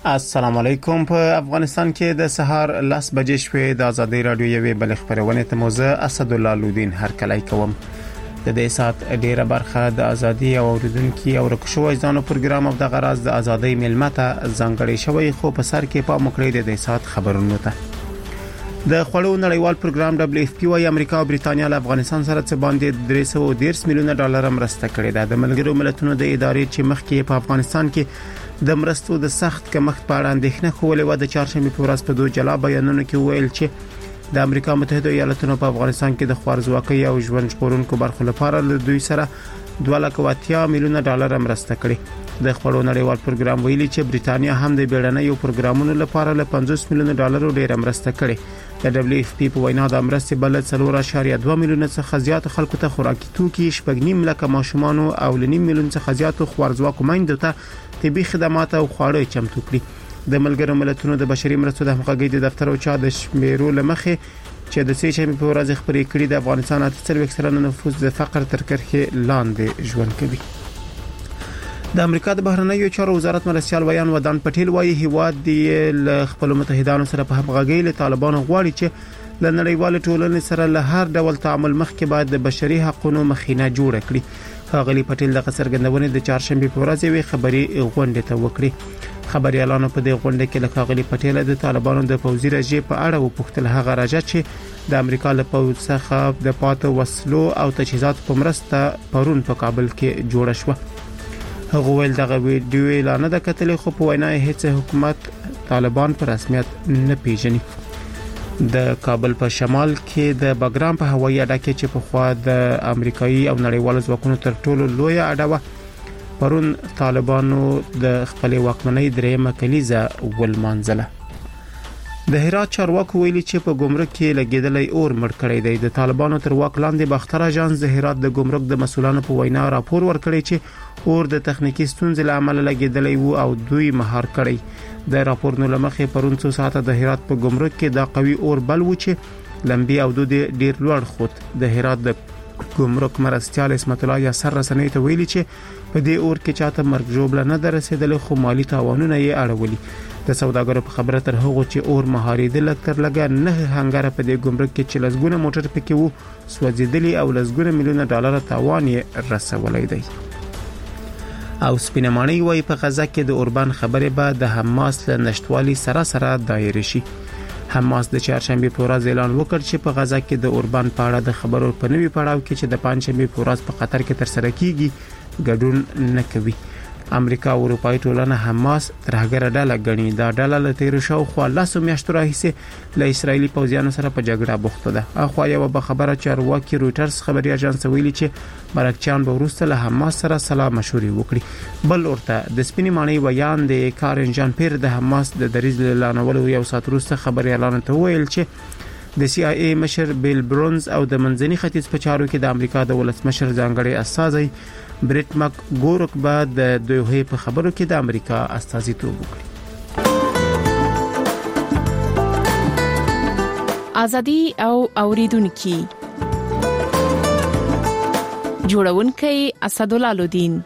السلام علیکم. په افغانستان کې د سهار 10 بجې شوې د ازادي رادیو یوې بل خبرونه ته موزه اسدالله لودین هرکلی کوم. د دې سات ډیره برخه د ازادي او اوریدونکو او رکشوي ځانو پروګرام او د غراز د ازادي ملمته ځانګړي شوی خو په سر کې په مکړې د دې سات خبرونه ته د خړو نړیوال پروګرام WFP وايي امریکا او بریټانیا له افغانستان سره څه باندې 310 میلیونه ډالر مرسته کړې ده. د ملګرو ملتونو د ادارې چې مخکې په افغانستان کې د مرستو د سخت کمښت په اړه اندېښنه کولې و د چهارشنبه په ورځ په دوه جلا بیانونو کې ویل چې د امریکا متحده ایالاتونو په افغانستان کې د خوارزواکۍ او ژوند ژغورونکو برخو لپاره له دوی سره 2.8 میلیونه ډالر مرسته کړې. د خړو نړیوال پروګرام ویلي چې بریټانیا هم د بیړنیو پروګرامونو لپاره له 50 میلیونه ډالر ډیر مرسته کړې. د WFP په وینا د مرستې بل 4.2 میلیونه څخه زیات خلکو ته خوراکي توکي، 8.5 لک ماشومان او 1.5 میلیون څخه زیات خوارزواکو میندو ته طبي خدمات او خواړه چمتو کړي. د ملګرو ملتونو د بشري مرستو د همغږۍ د دفتر او چا د شمیرو لمخې چې د سېچمې په ورځ خبرې کړې د افغانستان 38% نفوس د فقر تر کرښې لاندې ژوند کوي. د امریکا د بهرنیو چارو وزارت مرستيال ویان ودان پټیل وایي هیواد د خپل متحدانو سره په همغږۍ له طالبانو غواړي چې له نړیوال ټولنې سره له هر ډول تعامل مخکې باید د بشري حقوقو مخینه جوړ کړي. غلی پټیل د څرګندونې د چهارشنبه په ورځ یوې خبري غونډه ته وکړي. خبريالانو په دې غونډه کې له غلی پټیل د طالبانو د پوځي رژې په اړه وپوښتل. هغه راځي چې د امریکا له پوځ څخه د پاتو وسلو او تجهیزات په مرسته پرون په کابل کې جوړه شو. هغه ویل دغه ویډیو اعلان د کتلې خو په وینا هیڅ حکومت طالبان په رسمیت نه پیژني. د کابل په شمال کې د بګرام په هوایي اډه کې چې په خوا د امریکایي او نړیوالو ځواکونو تر ټولو لوی اډه و پرون طالبانو د خپل واکمنۍ درېمه کلیزه ولمانځله. د هرات چارواکو ویلي چې په ګمرک کې لګیدلې اور مړ کړی دی. د طالبانو تر واک لاندې باختر اژانس د هرات د ګمرک د مسولانو په وینا راپور ورکړی چې اور د تخنیکی ستونزې له امله لګیدلې وو او دوی مهار کړی. د راپور نو لمخې پرون څو ساعته د هرات په ګمرک کې د قوي اور بل و چې لمبي او دود ډیر لوړ خود. د هرات د ګمرک مرستيال اسمت الله یاسر رسنۍ ته ویلي چې په دې اور کې چاته مرګ جوړ نه درسېدل خو مالی تاوانونه یې اړولي. د سوداګرو په خبره تر هغه چې اور مهاریدل تر لګا نه هنګره په دې ګمرک کې چې لزګونه موټر پکې وو سوځیدلی او لزګونه میلیونه ډالر تاوان یې رسولای دی. او سپینمانی وای په غزه کې د اوربان خبره به د حماس له نشټوالي سره دایره شي. حماس د چهارشنبه په ورځ اعلان وکړ چې په غزه کې د اوربان په اړه د خبرو په نوي پړاو کې چې د پنځشنبه په ورځ په قطر کې تر سره کیږي ګډون نه کوي. امریکا او اروپای ټولنه حماس ترهګر ډله غني. دا ډله له تیر شو خو لاسو میاشتو راهیسه له اسرایلی پوځیانو سره په جګړه بوخته ده. اخو یو به خبره چارواکي رويټرز خبري اژانس ویلي چې مرکچیان به ورسته له حماس سره سلام مشورې وکړي. بل ورته د سپینی معنی بیان د کارن جان پیر د حماس د دریز لانولو یو سات وروسته خبري اعلان ته ویل چې د CIA مشر بیل برونز او د منځني ختیځ په چارو کې د امریکا د ولسمشر ځانګړي استازي بریټ مک ګورک بعد د دوی په خبرو کې د امریکا استازیتوب وکړي. ازادي او اوریدونکو جوړونکي اسدالله لودین.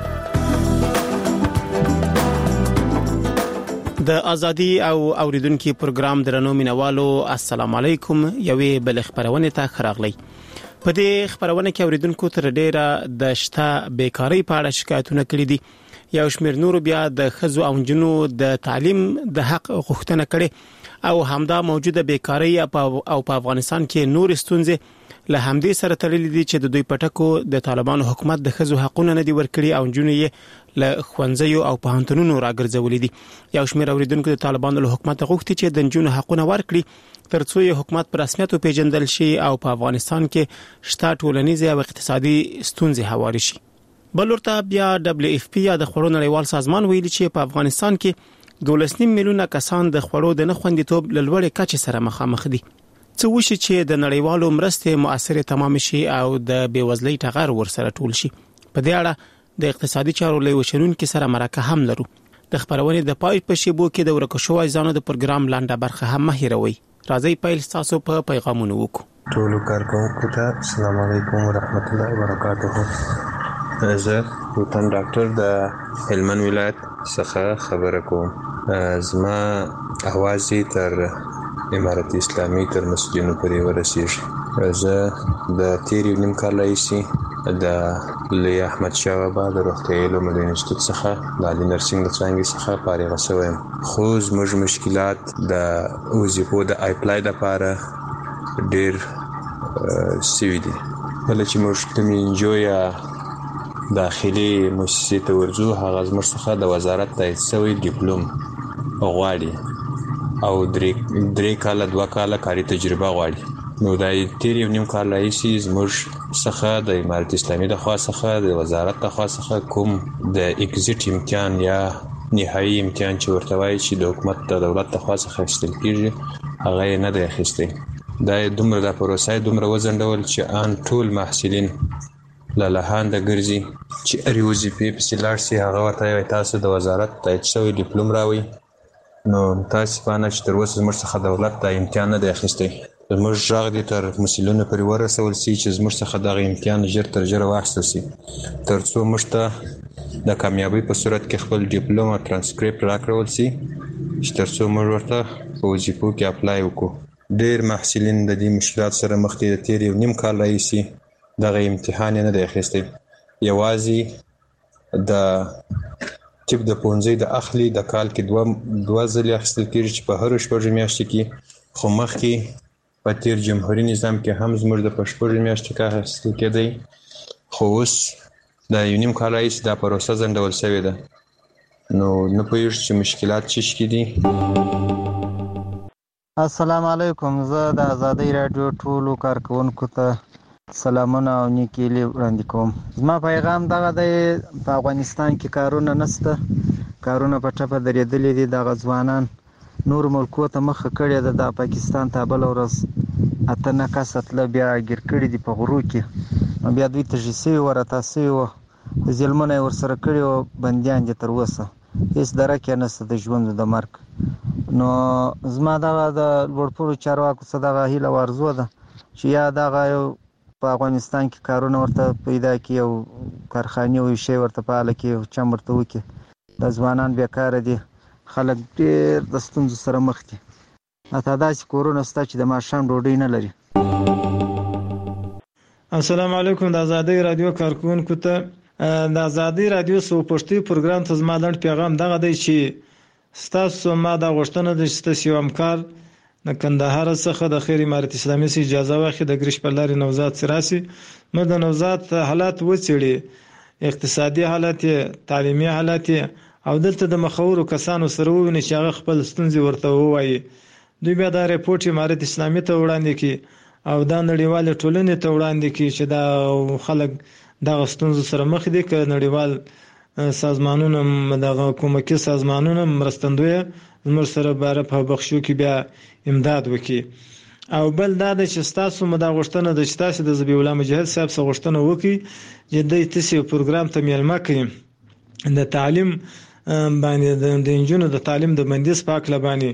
د ازادي او اوریدونکو پروګرام درنو مینوالو السلام علیکم. یوې بل خبرونه ته خراغلی. په دې خبرونه کې اوریدونکو تر ډیره د شته بیکاری په اړه شکایتونه کړې دي. یو شمېر نور بیا د خزو او جنو د تعلیم د حق غوښتنه کړي او همدا موجوده بیکاری او په افغانستان کې نور ستونزې له همدې سره تړلې دي چې د دوی پټکو د طالبانو حکومت د خزو حقونه نه دی ورکړي او جنو یې له خوندزیو او پوهنتونونو راګرځولې دي. یو شمېر اوریدونکو د طالبانو له حکومت غوښتي چې د جنو حقونه ورکړي ترڅو یې حکومت پر رسمیت پیژندل شي او په افغانستان کې شته ټولنیزه او اقتصادي ستونزې هواري شي. بل ورته بیا WFP یا د خړو نړیوال سازمان ویلي چې په افغانستان کې 12 میلیونه کسان د خړو د نه خوندیتوب لوړې کچې سره مخامخ دي. څه وشي چې د نړیوالو مرستې مؤثره تمام شي او د بیوزلۍ ټغر ورسره ټول شي. په دې اړه د اقتصادي چارو لوی وشرونکو سره مرکه هم لرو. د خبرونه د پای په شیبو کې د ورکشوي ځانو د پروګرام لاندې برخه هم مهیروي. راځي پیل تاسو په پیغامونو وکړو. ټول کارکونکو ته السلام علیکم ورحمت الله وبرکاته. زه وطن ډاکټر د هلمند ولایت څخه خبره کوم. زما اواز تر امارت اسلامي تر مسجدونو پورې ورسیږي. زه د تیر یو نیم کال راهیسې د لوی احمد شاه بابا د روغتیايي علومو د انسټیټیوټ څخه د عالي نرسنګ د څانګې څخه فارغ شوی یم. خو زموږ مشکلات د وظیفو د اپلای لپاره ډېر سوي دي. کله چې موږ کومې انجو یا داخلي مؤسسې ته ورځو، هغه زموږ څخه د وزارت تایید شوی ډیپلوم غواړي او 3 کاله 2 کاله کاري تجربه غواړي. نو دا تیر یو نیم کال راهیسې زموږ څخه د امارت اسلامي د خوا څخه د وزارت د خوا څخه کوم د اگزیټ امتحان یا نهایي امتحان چې ورته وایي چې د حکومت د دولت د خوا څخه اخیستل کېږي، هغه یې نه دی اخیستی. دا دومره د پروسه دومره وځنډول چې ان ټول محصلین لالهانده ګرځي چې هرې وظیفې پسې لاړ شي. هغه ورته وایي تاسو د وزارت تایید شوی ډیپلوم راوړئ. نو متاسفانه چې تر اوسه زموږ څخه دولت دا امتحان نه دی اخیستی. زموږ غږ دې تر مسؤلینو پورې ورسول شي چې زموږ څخه دغه امتحان ژر تر ژره واخیستل شي، تر څو موږ ته د کامیابۍ په صورت کې خپل ډیپلوم او ترانسکریپټ راکړول شي چې تر څو موږ ورته په وظیفو کې اپلای وکړو. ډېر محصلین د دې مشکلات سره مخ دي. د تیر یو نیم کال راهیسې دغه امتحان یې نه دی اخیستی. یوازې د طب د پوهنځي د اخلي د کال کې دوه ځلې اخیستل کېږي چې په هرو 6 میاشتو کې. خو مخکې په تیر جمهوري نظام کې هم زموږ د 6 میاشتو کې اخیستل کېدی. خو اوس د یو نیم کال راهیسې دا پروسه ځنډول شوې ده. نو نه پوهېږو چې مشکلات څه شي دي. السلام علیکم. زه د آزادۍ راډیو ټولو کارکونکو ته سلامونه او نیکې هیلې وړاندې کوم. زما پیغام دغه دی، په افغانستان کې کارونه نشته، کارونه په ټپه درېدلي دي. دغه ځوانان نور ملکو ته مخه کړې ده. د پاکستان ته بله ورځ 8 کسه تله بیا ګیر کړي دي په غرو کې. بیا دوی تږي سوي وه، راتاو سوي وه، ظلمونه یې ورسره کړي وه، بندیان دي تر اوسه، هېڅ درک یې نشته د ژوند د مرګ. نو زما دغه د لوړپوړو چارواکو څخه دغه هیله او ارزو ده چې یا دغه یو په افغانستان کې کارونه ورته پیدا کړي او کارخانې او شی ورته فعاله کړي او چم ورته وکړي. د ځوانان بیکاره دي، خلک ډېر د ستونزو سره مخ دي. حتی داسې کورونه شته چې د ماښام ډوډۍ نه لري. السلام علیکم. د آزادۍ رادیو کارکونکو ته د آزادۍ رادیو سو پښتو پروګرام ته زما لنډ پیغام دغه دی چې ستاسو ما د غوښتنه د ستاسو یو همکار د کندهار څخه د خیر امارت اسلامي سي اجازه واخلي د ګریش پر لارې نوزاد سراسي نو د نوزاد حالات وڅېړي، اقتصادي حالات، تعلیمي حالات او دلته د مخورو کسانو سره وویني چې هغه خپل ستونزې ورته ووایي. دوی بیا دا رپورټ امارت اسلامي ته وړاندې کړي او دا نړیوال ټولنې ته وړاندې کړي چې دا خلک دغه ستونزو سره مخ دي. که نړیوال سازمانونه دغه حکومتي سازمانونه مرستندوی زموږ سره باره په بخښو کې بیا امداد وکړي. او بل دا د چې تاسو مدا غوښتنه د چې تاسو د ذبیح الله مجاهد صاحب څخه غوښتنه وکړي چې د تاسو پروګرام ته میلمه کړي د تعلیم باندې د انجونو د تعلیم د بندیز پاک لبانی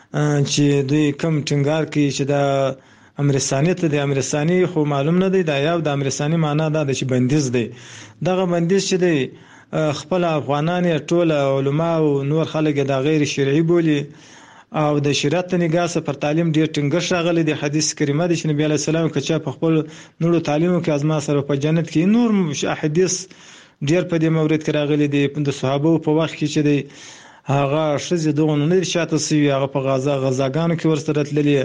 چې دوی کم ټینګار کوي چې دا امرستاني ته د امرستاني خو معلوم نه دی. دا یو د امرستاني معنا دا چې بندیز دی. دغه بندیز چې دی خپل افغانان ټول علما او نور خلک د غیر شرعي بولی او د شریعت نگاه سره پر تعلیم ډیر ټینګښت راغلی دی. حدیث کریمه د نبی علی السلام کچا په خپل نورو تعلیمو کې ازما سره په جنت کې نور حدیث ډیر په دې مورید کې راغلی دی. د صحابه په وخت کې چې دی هغه شزه دغه نه شاته سی هغه په غزاګانو کې ورسره تللی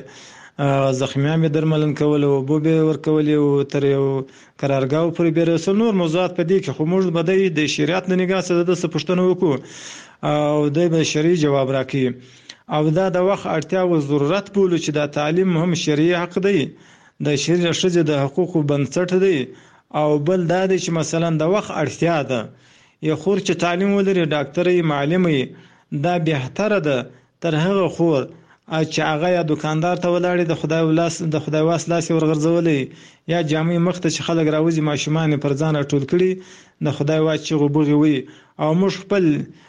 زخمیان به درملن کول او بو به ورکول او تر یو قرارګاو پورې به رسول. نور موضوعات په دې کې خو موږ بدای د شریعت نه نگاه سره د پښتنو وکړو او د شرعي جواب راکړي. او دا د وخت اړتیا او ضرورت بولو چې دا تعلیم هم شرعي حق دی، د شریعت شجه د حقوقو بنسټ دی. او بل دا دی چې مثلا د وخت اړتیا ده یو خور چې تعلیم ولري، ډاکټري، معلمي، دا بهتره ده تر هغه خور چې هغه یا دکاندار ته ولاړی د خدای واس لاس ورغرزولې یا جامع مخته چې خلک راوځي ماشومان پر ځان ټول کړي د خدای واس چې غوبغي وي. او موږ خپل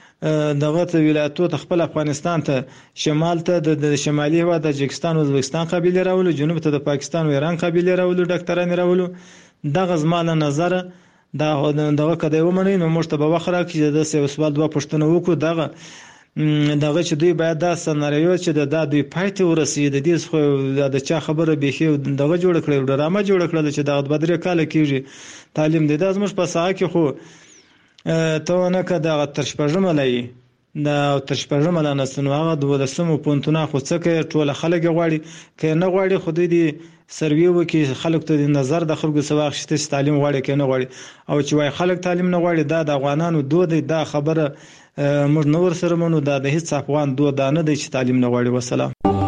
دغه ولایتو ته خپل افغانستان ته شمال ته د شمالي هوا د تاجکستان او ازبکستان قبیله راولو، جنوب ته د پاکستان او ایران قبیله راولو، ډاکټران راولو. دغه زمانه نظر دغه کده ومني نو موږ ته به وخت راکړي چې د سوال دوه پښتنه وکړو دغه چې دوی باید دا سناریو چې د دوی پایته ورسي د دې خو د چا خبره بيخي دغه جوړ کړی ډرامه جوړ کړل چې دغه بدرې کال کېږي تعلیم دی د زموږ په ساحه کې خو ته نه کده تر شپږم لای دا تر شپږم لا نسنو هغه د ولسمو پونتونه خو څه کې ټول خلک غواړي کې نه غواړي خو دې سروي وکي خلک ته د نظر د خلکو سواغ شته تعلیم غواړي کې نه غواړي او چې وای خلک تعلیم نه غواړي دا د افغانانو دود دا خبره موږ نور سره مونږ د هیڅ افغان دود نه دی چې تعلیم نه غواړي. والسلام.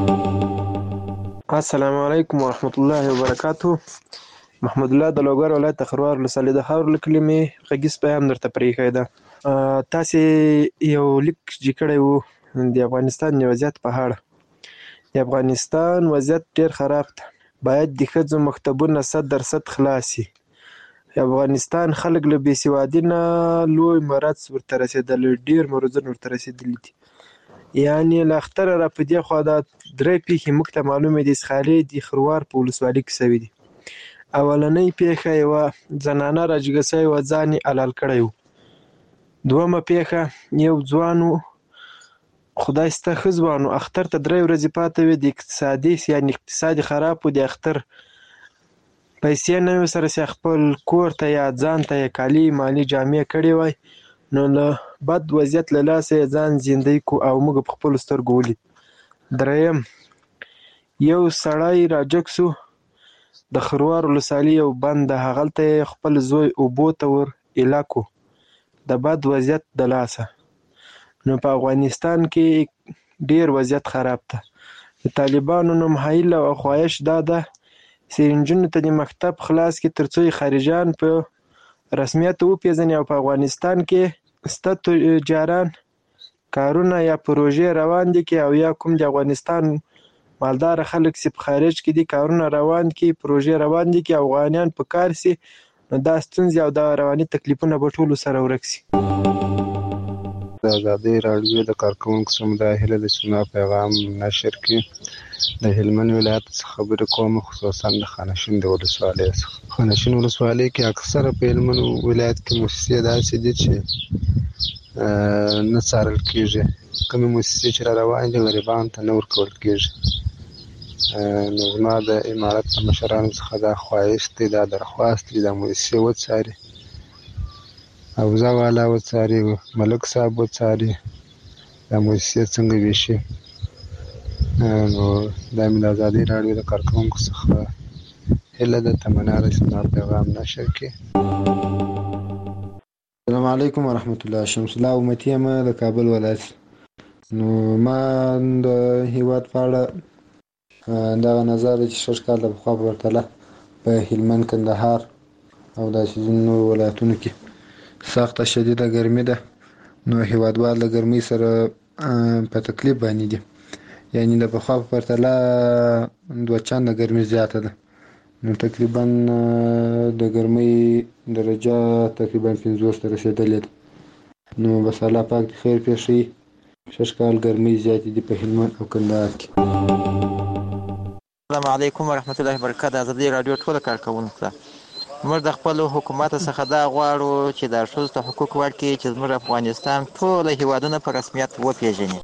السلام علیکم ورحمت الله وبرکاته. محمد الله د لوګر ولایت خروار ولسوالۍ د خاور لکلمې غږیز پیغام درته پرېښی ده. تاسې یو لیک جوړ وو د افغانستان وضعیت په اړه. د افغانستان وضعیت ډیر خراب ده. باید د ښځو مکتبونه 100% خلاص شي. افغانستان خلک له بېسوادۍ نه لوی مرض ورته رسېدلی، ډېر مرضونه ورته رسېدلي دي. یعنې له اختره را په دې خوا دا 3 پیښې موږ ته معلومې دي. اسخالې د خروار په ولسوالۍ کې شوي دي. اولنۍ پیښه یوه زنانه راجګه شوې وه، ځان یې حلال کړی و. دویمه پیښه یو ځوان و، خدای سته ښه ځوان و، اختر ته 3 ورځې پاتې وې، د اقتصاد خراب و، د اختر پیسې نه وې سره چې خپل کور ته یا ځان ته یې کالي مالي جامې کړې وای، نو له بد وضعیت له لاسه یې ځان زندۍ کو او موږ په خپلو سترګو ولید. دریم یو سړی راجګ سو د خروار ولسوالۍ یو بند ده، هغلته یې خپل زوی اوبو ته ور ایله کو د بد وضعیت د لاسه. نو په افغانستان کې ډیر وضعیت خراب ده. د طالبانو نمایله او خواهش دا ده چې نجونو ته د مکتب خلاص کړي تر څو خارجان په رسمیت وپېژني او په افغانستان کې سته تجاران کارونه یا پروژې روان دي کې او یا کوم د افغانستان مالدار خلک چې په خارج کې دي کارونه روان کې پروژې روان دي کې افغانیان په کار سي، نو دا ستونزې او دا رواني تکلیفونه به ټولو سره ورک سي. د ازادۍ راډیو د کارکوونکو سمدای هیله د سنا پیغام نشر کې د هلمند ولایت څخه خبرې کوم، خصوصا د خانشین د ولسوالۍ څخه. خانشین ولسوالۍ کې اکثره په هلمند ولایت کې مؤسسې داسې دي چې نه څارل کېږي. کومې مؤسسې چې را روانې دي غریبانو ته نه ورکول کېږي. نو زما د امارت د مشرانو څخه دا خواهش دی، دا درخواست دی، دا مؤسسې وڅاري، حوزه والا وڅاري، ملک صاحب وڅاري دا مؤسسې څنګه ویشي. نو دا مې د ازادۍ راډیو د کارکوونکو څخه هیله ده، تمنا ده چې زما پیغام نشر کړي. السلام علیکم ورحمت الله. شمس الله امتی یم د کابل ولایت. نو ما د هیواد په اړه دغه نظر چې 6 کال د پخوا په پرتله په هلمند، کندهار او داسې ځینو ولایتونو کې سخته شدیده ګرمي ده. نو هیوادوال د ګرمۍ سره په تکلیف باندې دي، یعنی د پخوا په پرتله 2 چنده ګرمي زیاته ده. نو تقریبا د ګرمۍ درجه تقریبا 50 ته رسېدلې ده. نو بس الله پاک د خیر پېښي. 6 کال ګرمۍ زیاتې دي په هلمند او کندهار کې. السلام علیکم ورحمت الله وبرکاته. ازادي راډیو ټول کارکوونکو ته موږ د خپل حکومت څخه دا غواړو چې د ښځو ته حقوق ورکړي چې زموږ افغانستان ټول هیوادونه په رسمیت وپېژني.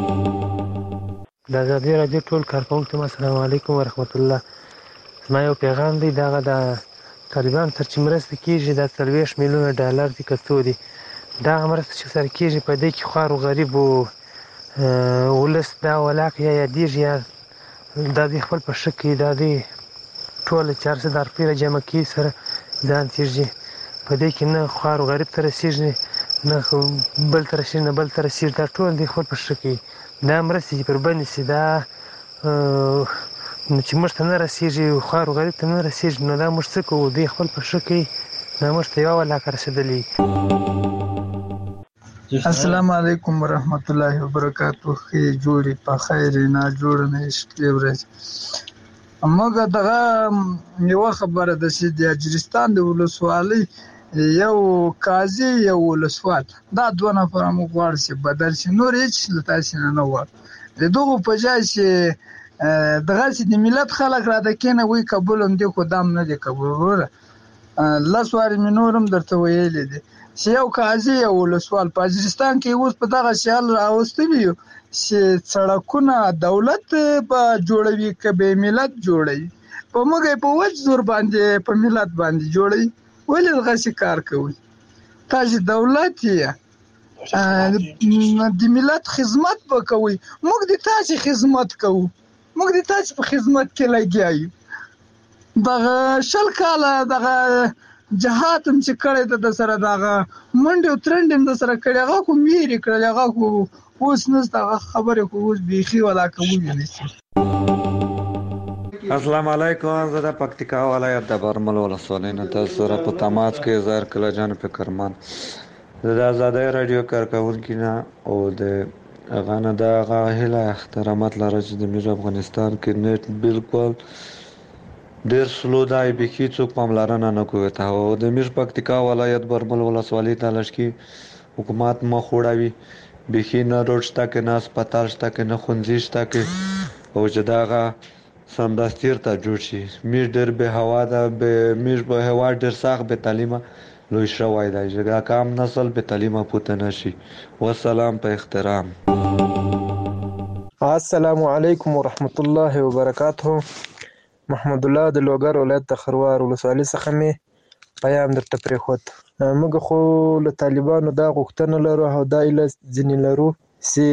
د ازادي راډیو ټول کارکوونکو ته السلام علیکم ورحمت الله. زما یو پیغام دی، دغه د طالبانو تر چې مرسته کېږي دا 40 میلیونه ډالر دي که څو دي، دغه مرسته چې سره کېږي په دې کې خوار و غریب و ولس دا ولاک یا یادېږي یا دا دوی خپل په ښه کوي، دا دوی ټوله 400 روپۍ راجمع کوي سره ځان تېږي. په دې کې نه خوار و غریب ته رسېږي، نه بل ته رسېږي، نه بل ته رسېږي، دا ټول دوی خپل په ښه کوي. دا مرستې چې پر بندې شي دا چې موږ ته نه رسېږي، خوار و غریب ته نه رسېږي، نو دا موږ څه کوو؟ دوی خپل په ښه کوي، دا موږ ته یوه ولاکه رسېدلي. السلام علیکم ورحمت الله وبرکاتو. ښې جوړې په خیر نه جوړه نه شپې ورځې. موږ دغه یوه خبره ده چې د اجرستان د ولسوالۍ یو قاضي یو ولسوال دا 2 نفره موږ غواړو چې بدل شي، نور هېڅ له تاسې نه غواړو. د دغو په ځای چې دغسې د ملت خلک راته کېنه وایي قبول هم دي خو دا هم نه دي قبول. وروره لاسواري مې نورم درته ویلې دي چې یو قاضي یو ولسوال په وزیرستان کې اوس په دغه شیال راوستلی یو چې سړکونه دولت به جوړوي که به ملت جوړوي په موږ په وچ زور باندې په ملت باندې جوړوي ولې دغسې کار کوي تاسې دولت یې د ملت خدمت به کوي موږ د تاسې خدمت کوو موږ د تاسې په خدمت کې لګیا یو دغه 20 کاله دغه جهاد هم چې کړی د سره دغه منډې او ترنډې هم د سره کړی هغه خو میرې کړل هغه خو اوس نشته هغه خبرې خو اوس بیخي ولا کوي نشي. السلام علیکم زه د پکتیکا ولایت د برمل ولسوالۍ نه تاسو سره په تماس کې زهر کله جان فکرمان زه د آزادۍ رادیو کارکونکي نه او د غانه د هله احترامات لرم چې د میر افغانستان کې نت بالکل ډیر سلو دی بکی څوک پاملرنه نه کوي ته او د میر پکتیکا ولایت برمل ولسوالۍ ته لشکي حکومت مخ وړوي بکی نه روډ شته کې نه هسپتال شته کې نه ښوونځي شته کې او چې دغه سمدستیر ته جوړ شي میر ډیر به هوا ده به میر به هوا ډیر سخت به تعلیمه لوی شوی دی چې کام نسل به تعلیمه پوته نشي والسلام په احترام. السلام علیکم ورحمت الله وبرکاته. محمد الله د لوګر ولایت د خروار ولسوالۍ څخه مې پیام درته پرېښود. موږ خو له طالبانو دا غوښتنه لرو او دا ایله ځینې لرو چې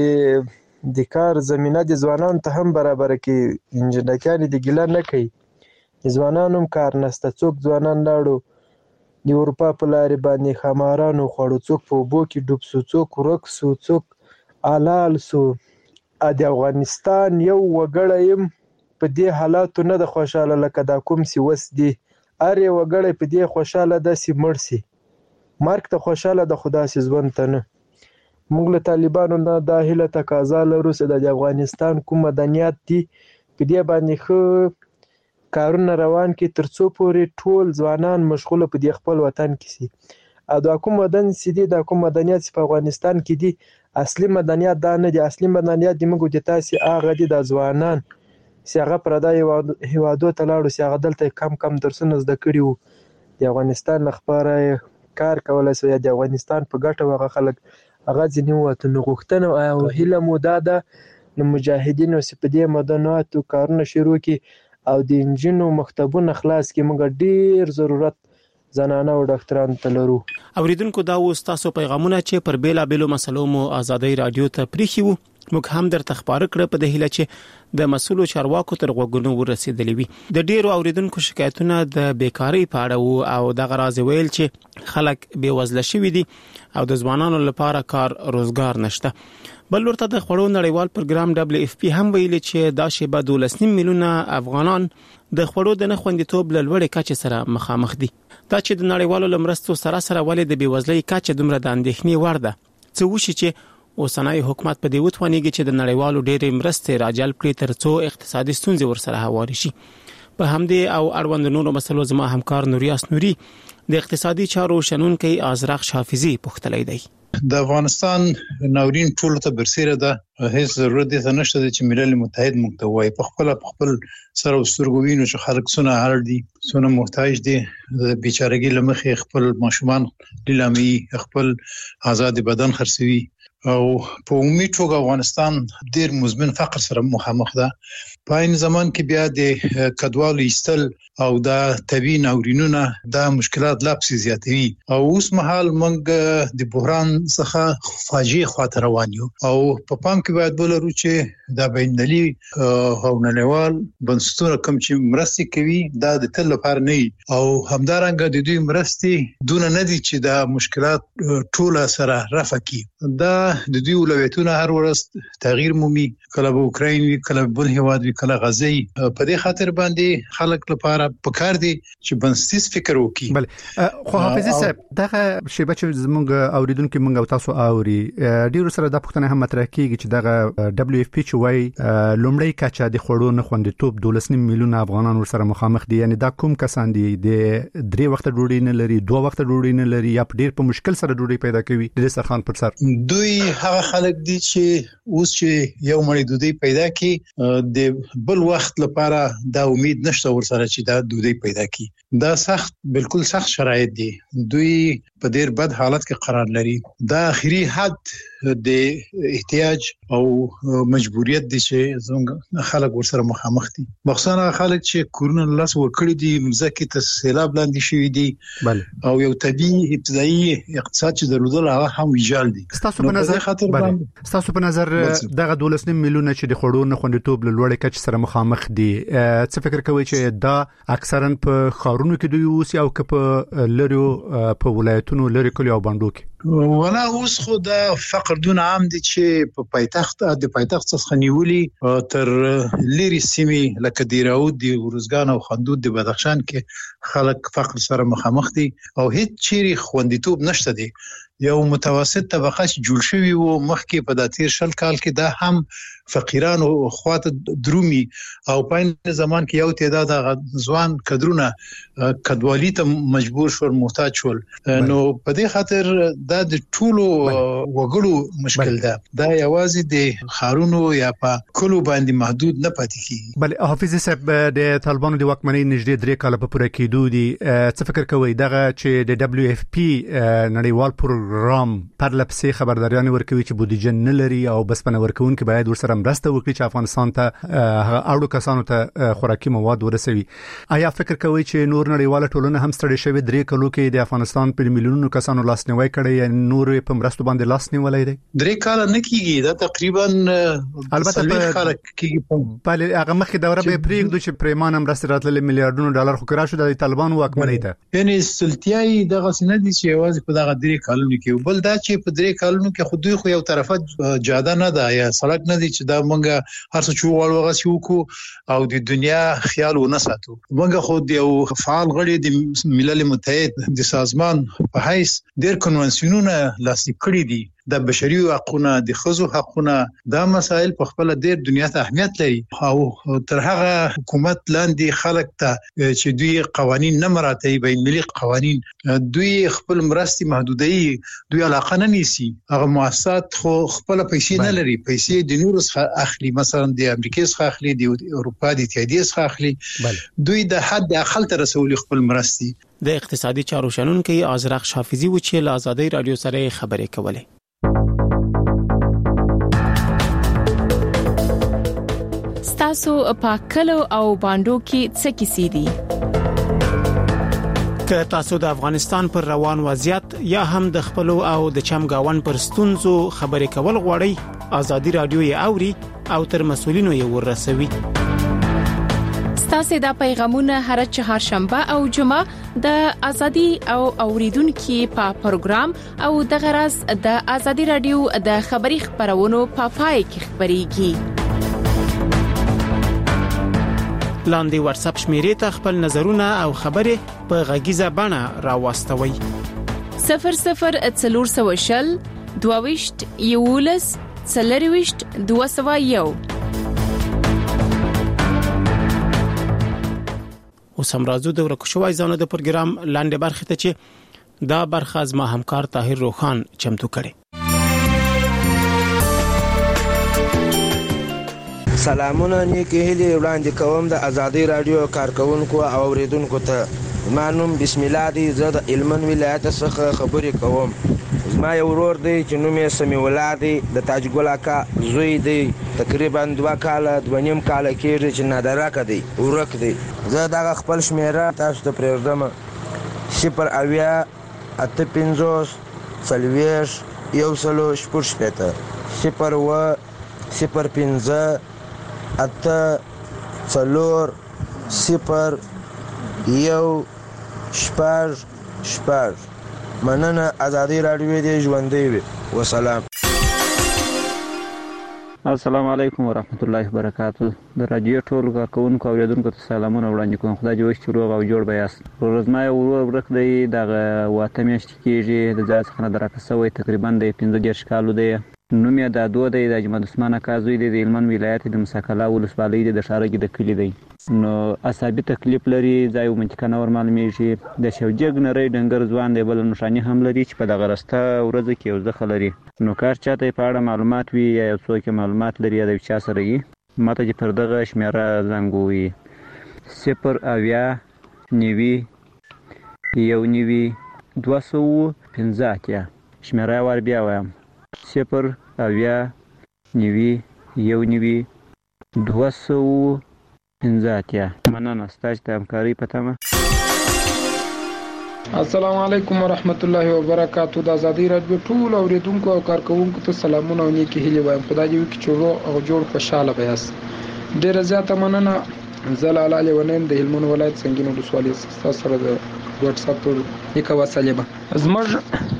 د کار زمینه د ځوانانو ته هم برابره کړي انجینرګانې د ګیله نه کوي د ځوانانو هم کار نشته څوک ځوانان لاړو د اروپا په لارې باندې ښامارانو خوړو څوک په اوبو کې ډوب سو څوک ورک سو څوک حلال سو د افغانستان یو وګړی یم په دې حالاتو نه د خوشحاله لکه دا کوم چې وس دي هر یو وګړی په دې خوشحاله ده چې مړ سي مرګ ته خوشحاله ده خو داسې ژوند ته نه. موږ له طالبانو نه دا هیله تقاضا لرو چې د افغانستان کوم مدنیات دي په دې باندې ښه کارونه روان کړي تر څو پورې ټول ځوانان مشغوله په دې خپل وطن کې سي او دا کوم مدن چې دي دا کوم مدنیات چې په افغانستان کې دي اصلي مدنیات دا نه دي اصلي مدنیات د موږ د تاسې هغه دي د ځوانان چې هغه پردی هیوادو ته لاړو چې هغه دلته کم درسونه زده کړي وو د افغانستان لپاره کار کولی شو یا د افغانستان په ګټه هغه خلک هغه ځینې ووتو نو غوښتنه او هیله مو دا ده نو مجاهدینو چې په دې مدنیاتو کارونه شروع کړي او د انجینو مکتبونه خلاص کړي موږ ډیر ضرورت زنانه او ډاکټرانو ته لرو. اوریدونکو دا و تاسو پیغامونه چې پر بیلابېلو مسلو مو آزادۍ رادیو ته پریښي وو موږ هم درته خبر کړ په دې هیله چې د مسؤلو چارواکو تر غوږونو ورسېدلې وي. د ډیرو اوریدونکو شکایتونه د بیکاری په اړه وو او د غراض ویل چې خلک بې وزله شوي دي او د ځوانانو لپاره کار روزګار نشته. بل ورته د خړو نړیوال پروګرام WFP هم ویلي چې دا شیبه 12 میلیونه افغانان د خړو د نخوندیتوب له لوړې کچې سره مخامخ دي. دا چې د نړیوالو لمرستو سره ولې د بیوزلۍ کچه دومره د اندېښنې وړ ده څه وشي چې اوسنۍ حکومت په دې وتوانیږي چې د نړیوالو ډېرې مرستې راجلب کړي تر څو اقتصادي ستونزې ورسره هواري شي. په همدې او اړوند نورو مسلو زما همکار نوریاس نوري د اقتصادي چارو شنونکي ازرق حافظي پوښتلی دی. د افغانستان ناورین ټول ته برسیره ده هیڅ ضرورت دې نشته چې ملل متحد موږ ته وایي په خپل سره وسترګوینو چې خلک څونه اړ دي څونه محتاج دي د بیچارهګي لمخې خپل ماشومان لیلامي خپل آزاد بدن خرڅوي او په عمومي توګه افغانستان ډیر مزمن فقر سره مخامخ ده. په عین زمان کې بیا د کډوالو ایستل او دا طبيعي ناورینونه دا مشکلات لا پسې زیاتوي او اوس مهال موږ د بحران څخه فاجعه خاطر روان یو او په پام کې باید ولرو چې دا بینالي او نړیوال بنسټونه کوم چې مرستې کوي دا د تل لپاره نه او همدارنګه د دوی مرستې دونه نه دي چې دا مشکلات ټول سره رفع کړي. دا د دوی ولایتونه هر ورځ تغییر مومي کله به اوکراین وي کله بل هیواد وي کله غزه په دې خاطر باندې خلک لپاره پکار دي چې بنسټیز فکر وکړي. بل خو حافظي صاحب دغه شیبه چې زموږ اوریدونکو موږ تاسو اوري ډیرو سره د پښتنه هم مطرح کیږي چې دغه WFP چې وای لومړی کچه د خړو نه خوندیتوب 12 میلیونه افغانان ورسره مخامخ دي یعنی دا کوم کسان دي د 3 وخت ډوډۍ نه لري 2 وخت ډوډۍ نه لري یا ډیر په مشکل سره ډوډۍ پیدا کوي د سرخان پر سر دوی هغه خلک دي چې اوس چې یو مړی دوی پیدا کی د بل وخت لپاره دا امید نشته ورسره چې دا دوی پیدا کی. دا سخت بالکل سخت شرایط دي. دوی په ډیر بد حالت کې قرار لري. دا اخري حد د احتیاج او مجبوریت دي چې زموږ خلک ورسره مخامخ دي. مخصوصا خلک چې کورونه لاس ورکړي دي، مزکه ته سیلاب لاندې شوی دي او یو طبيعي ابتدایي اقتصاد چې درلودل هغه هم ویجال دي. ستاسو په نظر دغه 12 میلیونه چې د خړو نه خوندیتوب لوړې کچ سره مخامخ دي، څه فکر کوي چې دا اکثرا په خارونو کې دوی اوسي او په لریو په ولایتونو لری کلی او باندو کې؟ ولا اوس خو دا فقر دون عام دي چې په پایتخت څخه نیولي تر لری سیمې لکه دیراود دی، ورزګان او خندود دی، بدخشان کې خلک فقر سره مخامخ دي او هیڅ چیرې خوندیتوب نشته دي. یو متوسط طبقه چې جوړ شوی وو مخکې په داتیر شل کال کې دا هم فقیران او خواته درومي او په زمان کې یو تعداد ځوان کډرونه کډوالی ته مجبور شول، محتاج شول. نو په دې خاطر دا د ټولو وګړو مشکل ده. دا یوازې د خارونو یا په کلو باندې محدود نه پاتې کیږي. بل حافظ صاحب د طالبانو د واکمنۍ نږدې 3 کال په پوره کېدو دي، څه فکر کوي دغه چې د دبليو اف پی نړیوال پروګرام پرلپسې خبرداريان ورکوي چې بودیجه نه لري او بسپنه ورکوونکي باید ورسره مرسته وکړي چې افغانستان ته اړو کسانو ته خوراکي مواد ورسوي؟ آیا فکر کوي چې نور نړیواله ټولنه هم ستړي شوی 3 کالو کې د افغانستان په میلیونونو کسانو لاسنیوي کړي یا نور په مرستو باندې لاسنیولای دي؟ 3 کال نه کیږي، دا تقریبا البته خلک کیږي. په هغه مخکې دوره به پریږدو چې پریمانه مرسته راتلل میلیارډونو ډالر خو کرا شو د طالبانو واکمنۍ ته. یعنی سلطیای دغه سینه دي چې یوازې په دغه 3 کالونو کې، بل دا چې په 3 کالونو کې خو دوی خو یو طرفه جاده نه ده یا سړک نه دي چې دا مونږه هر څه چوغړ وغسیو کو او د دنیا خیال ونه ساتو. مونږ خو د یو فعال غړي د ملل متحد د سازمان په حیث ډېر کنوانسیونونه لاسلیک کړي دي. د بشري حقوقو، د ښځو حقوقو، دا مسائل په خپل ډېر دنیا ته اهمیت لري او تر هغه حکومت لاندې خلک ته چې دوی قوانين نه مراعاتوي، بین المللي قوانين، دوی خپل مرستي محدودي، دوی علاقه نه نیسي. هغه مؤسسات خو خپل پیسې نه لري، پیسې د نورو څخه اخلي، مثلا د امریکا څخه اخلي، د اروپا د اتحادیې څخه اخلي. دوی د حد اقل تر رسولي خپل مرستي. د اقتصادي چارو شنونکي ازرق شافعي و چې له آزادۍ رادیو سره خبرې کولې. تاسو په کلو او باندو کې څه کیسې دي؟ که تاسو د افغانستان پر روان وضعیت یا هم د خپل او د چمګاون پر ستونزو خبرې کول غواړئ، آزادۍ رادیو یې اوري او تر مسولینو یې ورسوي. ستاسو د پیغامونه هر چهارشنبه او جمعه د ازادي او اوریدونکو په پروګرام او د غرض د آزادۍ رادیو د خبري خبرونو په پای کې خبريږي. لاندې واتس اپ شمیرې ته خپل نظرونه او خبرې په غږیزه بڼه راوستوي. 0040 22 یولس 40 201. اوس هم راځو د ورکوشوي ځانو د پروګرام لاندې برخه ته چې دا برخه از ما همکار طاهر روخان چمتو کړي. سلامونه نیکی هیلې وړاندې کوم د آزادۍ رادیو کارکونکو او اوریدونکو ته. زما نوم بسم الله دی، زه د هلمند ولایت څخه خبرې کوم. زما یو ورور دی چې نوم یې سمیع الله دی، د تاج ګل اکا زوی دی. تقریبا 2 کاله 2.5 کاله کېږي چې نادرکه دی، ورک دی. زه دغه خپل شمیره تاسو ته پرېږدم: 0 8 5 40 1 0 5 8 4 0 1 6. مننه. آزادۍ رادیو دې ژوندۍ وي. والسلام. السلام علیکم ورحمت الله وبرکاته. د رادیو ټول کارکونکو او اوریدونکو ته سلامونه وړاندې کوم. خدای دې وکړي روغ او جوړ بیاست. ورځما یو ورک دی، دغه واته میاشتې کېږي د ځای څخه درکه سوی، تقریبا د 15 کالو دی. نوم یې دادو دی د اجمل عثمان اکا زوی دی د هلمند ولایت د مساکلا ولسوالۍ د ښارګي د کلي دی. نو اعصابي تکلیف لري، ځای و منطقه نه ور معلومیږي. د شوجګ نری ډنګر ځوان دی، بله نښاني هم لري چې په دغه رسته ورځ کې یو زخه لري. نو کار چاته په اړه معلومات وي یا یو څوک معلومات لري یا د چا سره وي، ماته چې پر دغه شمیره زنګ ووهي 09019 شمیره یې ور بیا وایم 09019 مننه ستاسو د همکارۍ په تمه. السلام علیکم ورحمت الله وبرکاتہ. د ازادي رادیو ټول اوریدونکو او کارکونکو ته سلامونه او نیکی هیلې وایم. خدای دې وکړي چې روغ او جوړ خوشاله بیاست. ډیره زیاته مننه. زلال علي ونیم د هلمند ولایت سنگین ولسوالۍ سره د واتس اپ پر یک وسیله به زموږ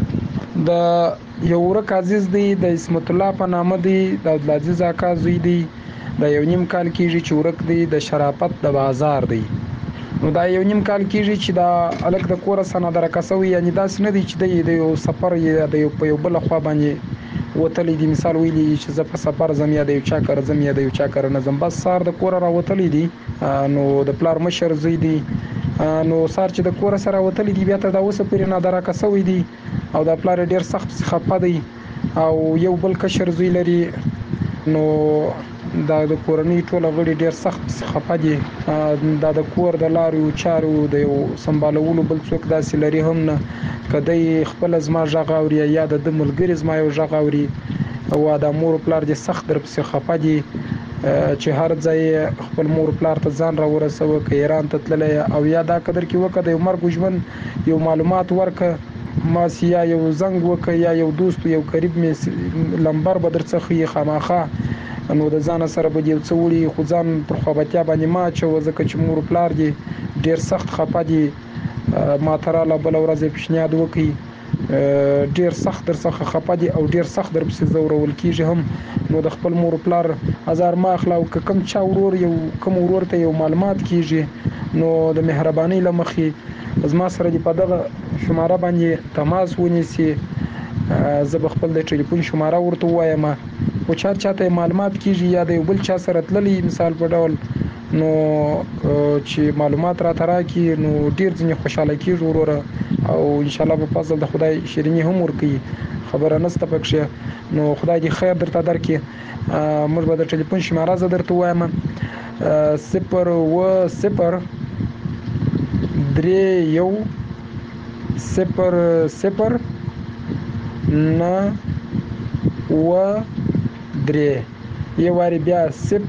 د یو ورک عزیز دی د اسمت الله په نامه دی د عبدالعزیز اکا زوی دی د یو نیم کال کېږي چې ورک دی د شرافت د بازار دی. نو دا یو نیم کال کېږي چې دا الک د کور سره درکاسوي، یعنی داس نه دی چې د یو سفر یا د یو په یو بل خوا باندې وتلی دی. مثال ویلی چې زه په سفر زم یا د یو چا کار زم یا د یو چا کار نه زم، بس سار د کور را وتلی دی. نو د پلار مشر زوی دی، نو سار چې د کور سره وتلی دی بیا ته دا اوسه پرې نه درکاسوي دی او د پلار ډیر سخت خپه دی او یو بل کشر زوی لري. نو دا د کورنۍ ټول غړي ډیر سخت خپه دي. دا د کور د لارو چارو د یو سمبالولو بل څوک داسې لري هم نه. کدی خپل زما ژغ اوري یا د ملګری زما یو ژغ اوري او د مور پلار دې سخت در پسې خپه دي چې هر ځای خپل مور پلار ته ځان را ورسوه که ایران ته تللی او یا دا قدر کې وکړه د یو مرګ ژوند یو معلومات ورکړه ماسی یا یو زنګ وکړه یا یو دوست یو قریب می لمبر به درڅخه خامخه. نو د ځان سره به یو څه وړي خو ځان پر خوابتیا باندې ما چې ځکه چې مور پلار دي ډیر سخت خپه دي. ما تراله بل ورځ پیشنهاد وکړي ډیر سخت در څخه خپه دي او ډیر سخت در پسې زورول کیږي هم. نو د خپل مور پلار هزار ما اخلا او کم چا ورور یو کم ورور ته یو معلومات کیږي نو د مهرباني لمخې زما سره دی په دغه شماره باندې تماس ونیسي. زه به خپل د ټلیفون شماره ورته وایم او چاته معلومات کیږي یا د بل چا سره تللی مثال په ډول نو چې معلومات را تراکي نو ډیر ځنې خوشاله کیږي وروره او ان شاء الله په فضل د خدای شیرینی هم ورکي خبره نسته پکښه. نو خدای دې خیر درته درکړي. موږ به د ټلیفون شماره زه درته وایم 01003 یو واری بیا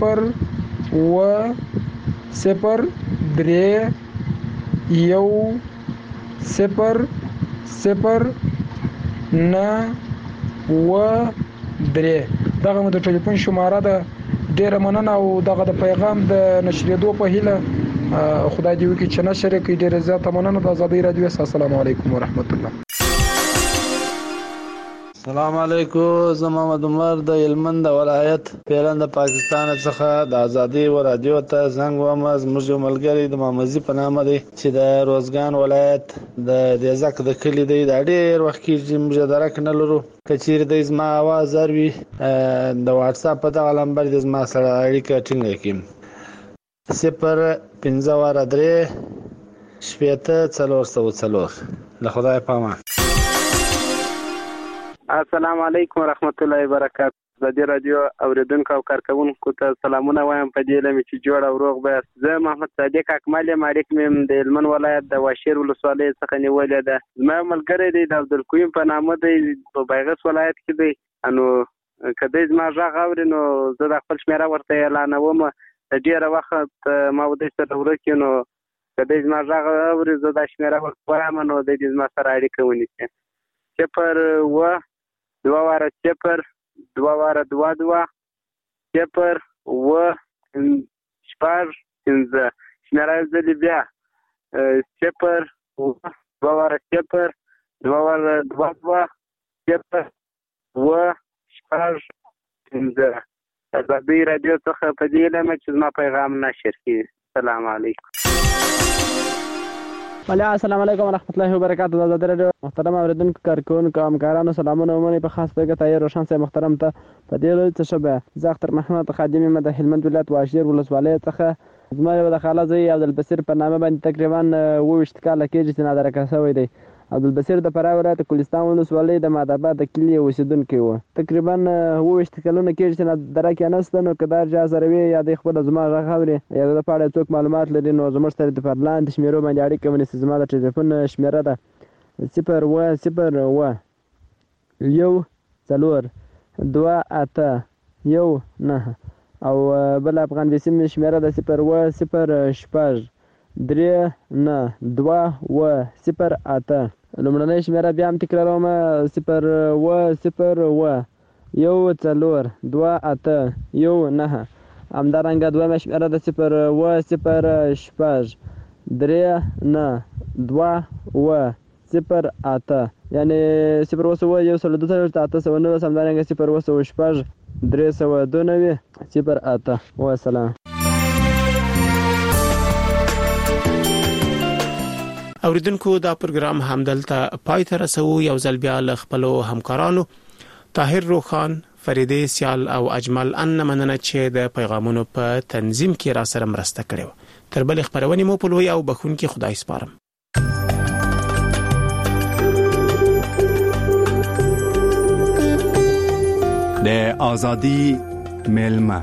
01003 دغه مو د ټلیفون شماره ده. ډیره مننه او دغه د پیغام د نشریدو په هیله خدای دې وکړي چې نشر کړي. ډیره زیاته مننه د ازادي رادیو. السلام علیکم ورحمت الله. السلام علیکم. زه محمد عمر د هلمند ولایت پیران د پاکستان څخه د ازادي رادیو ته زنګ وم. زموږ یو ملګری د محمدزي په نامه دی چې د روزګان ولایت د دیزک د کلی دی. دا ډیر وخت کې موږ درک نه لرو کچیر د زما आवाज اروي د واتس اپ په دغه نمبر د زما سره اړیکه ټینګه کړئ 01543 له خدای پامه. السلام علیکم ورحمت الله وبرکاتہ. د رادیو اوریدونکو او کارکونکو ته سلامونه وایم په دې لمه چې جوړ او روغ به. زه محمد صادق اکمل مالک مم د هلمند ولایت د واشیر ولسوالۍ څخه نیولې ده. زما ملګری دی د عبدالقیوم په نامه دی په بیغس ولایت کې دی. انو کله زما ژغ اوري نو زه د خپل شمیره ورته اعلانوم. ډیره وخت ما ودې سره ورکې نو کله زما ژغ اوري زه د شمیره ورته وایم نو د دې زما سره اړیکه ونیسي 02022 شمیره زلی بیا 02022 ازادي رادیو څخه په دې لمه چې زما پیغام نشر کړي. السلام علیکم. وعلیکم السلام علیکم ورحمۃ اللہ وبرکاتہ. د آزادۍ رادیو محترم اوریدونکو کارکونکو همکارانو سلامونه ومنئ. په خاص توګه طاهر روشن صاحب محترم ته په دې ورځ څه شبه زه اختر محمد خادم یم د هلمند ولایت واشیر ولسوالۍ څخه. زما یو د خاله زوی عبدالبصیر په نامه باندې تقریبا 28 کاله کېږي چې نادرکه شوی دی. عبدالبصیر د فراه ولایت کوهستان ولسوالۍ د مادآباد د کلي اوسېدونکی و. تقریبا 28 کلونه کېږي چې نادرکه نشته. نو که دا جا سره وي یا د خپل زما غږ اوري یا د په اړه څوک معلومات لري نو زموږ سره د لاندې شمیرو باندې اړیکه ونیسي. زما د ټلیفون شمیره ده 0 1 4 2 8 1 9 او بل افغان بیسیم شمیره ده 0 0 6 3 9 2 0 8. لومړنۍ شمیره بیا هم تکراروم 0 0 1 4 2 8 1 9. همدارنګه دویمه شمیره ده 0 0 6 3 9 2 0 8 یعنی 0 1 1 2 8 9 همدارنګه 0 6 392 0 8. والسلام. اوریدونکو دا پروګرام همدلته پای ته رسو. یو ځل بیا له خپل همکارانو طاهر روخان، فریده سیال او اجمل ان مننه چې د پیغامونو په تنظیم کې را سره مرسته کړې. تر بل خبرونه مو په لوی او بخون کې خدای سپارم. د ازادي ملما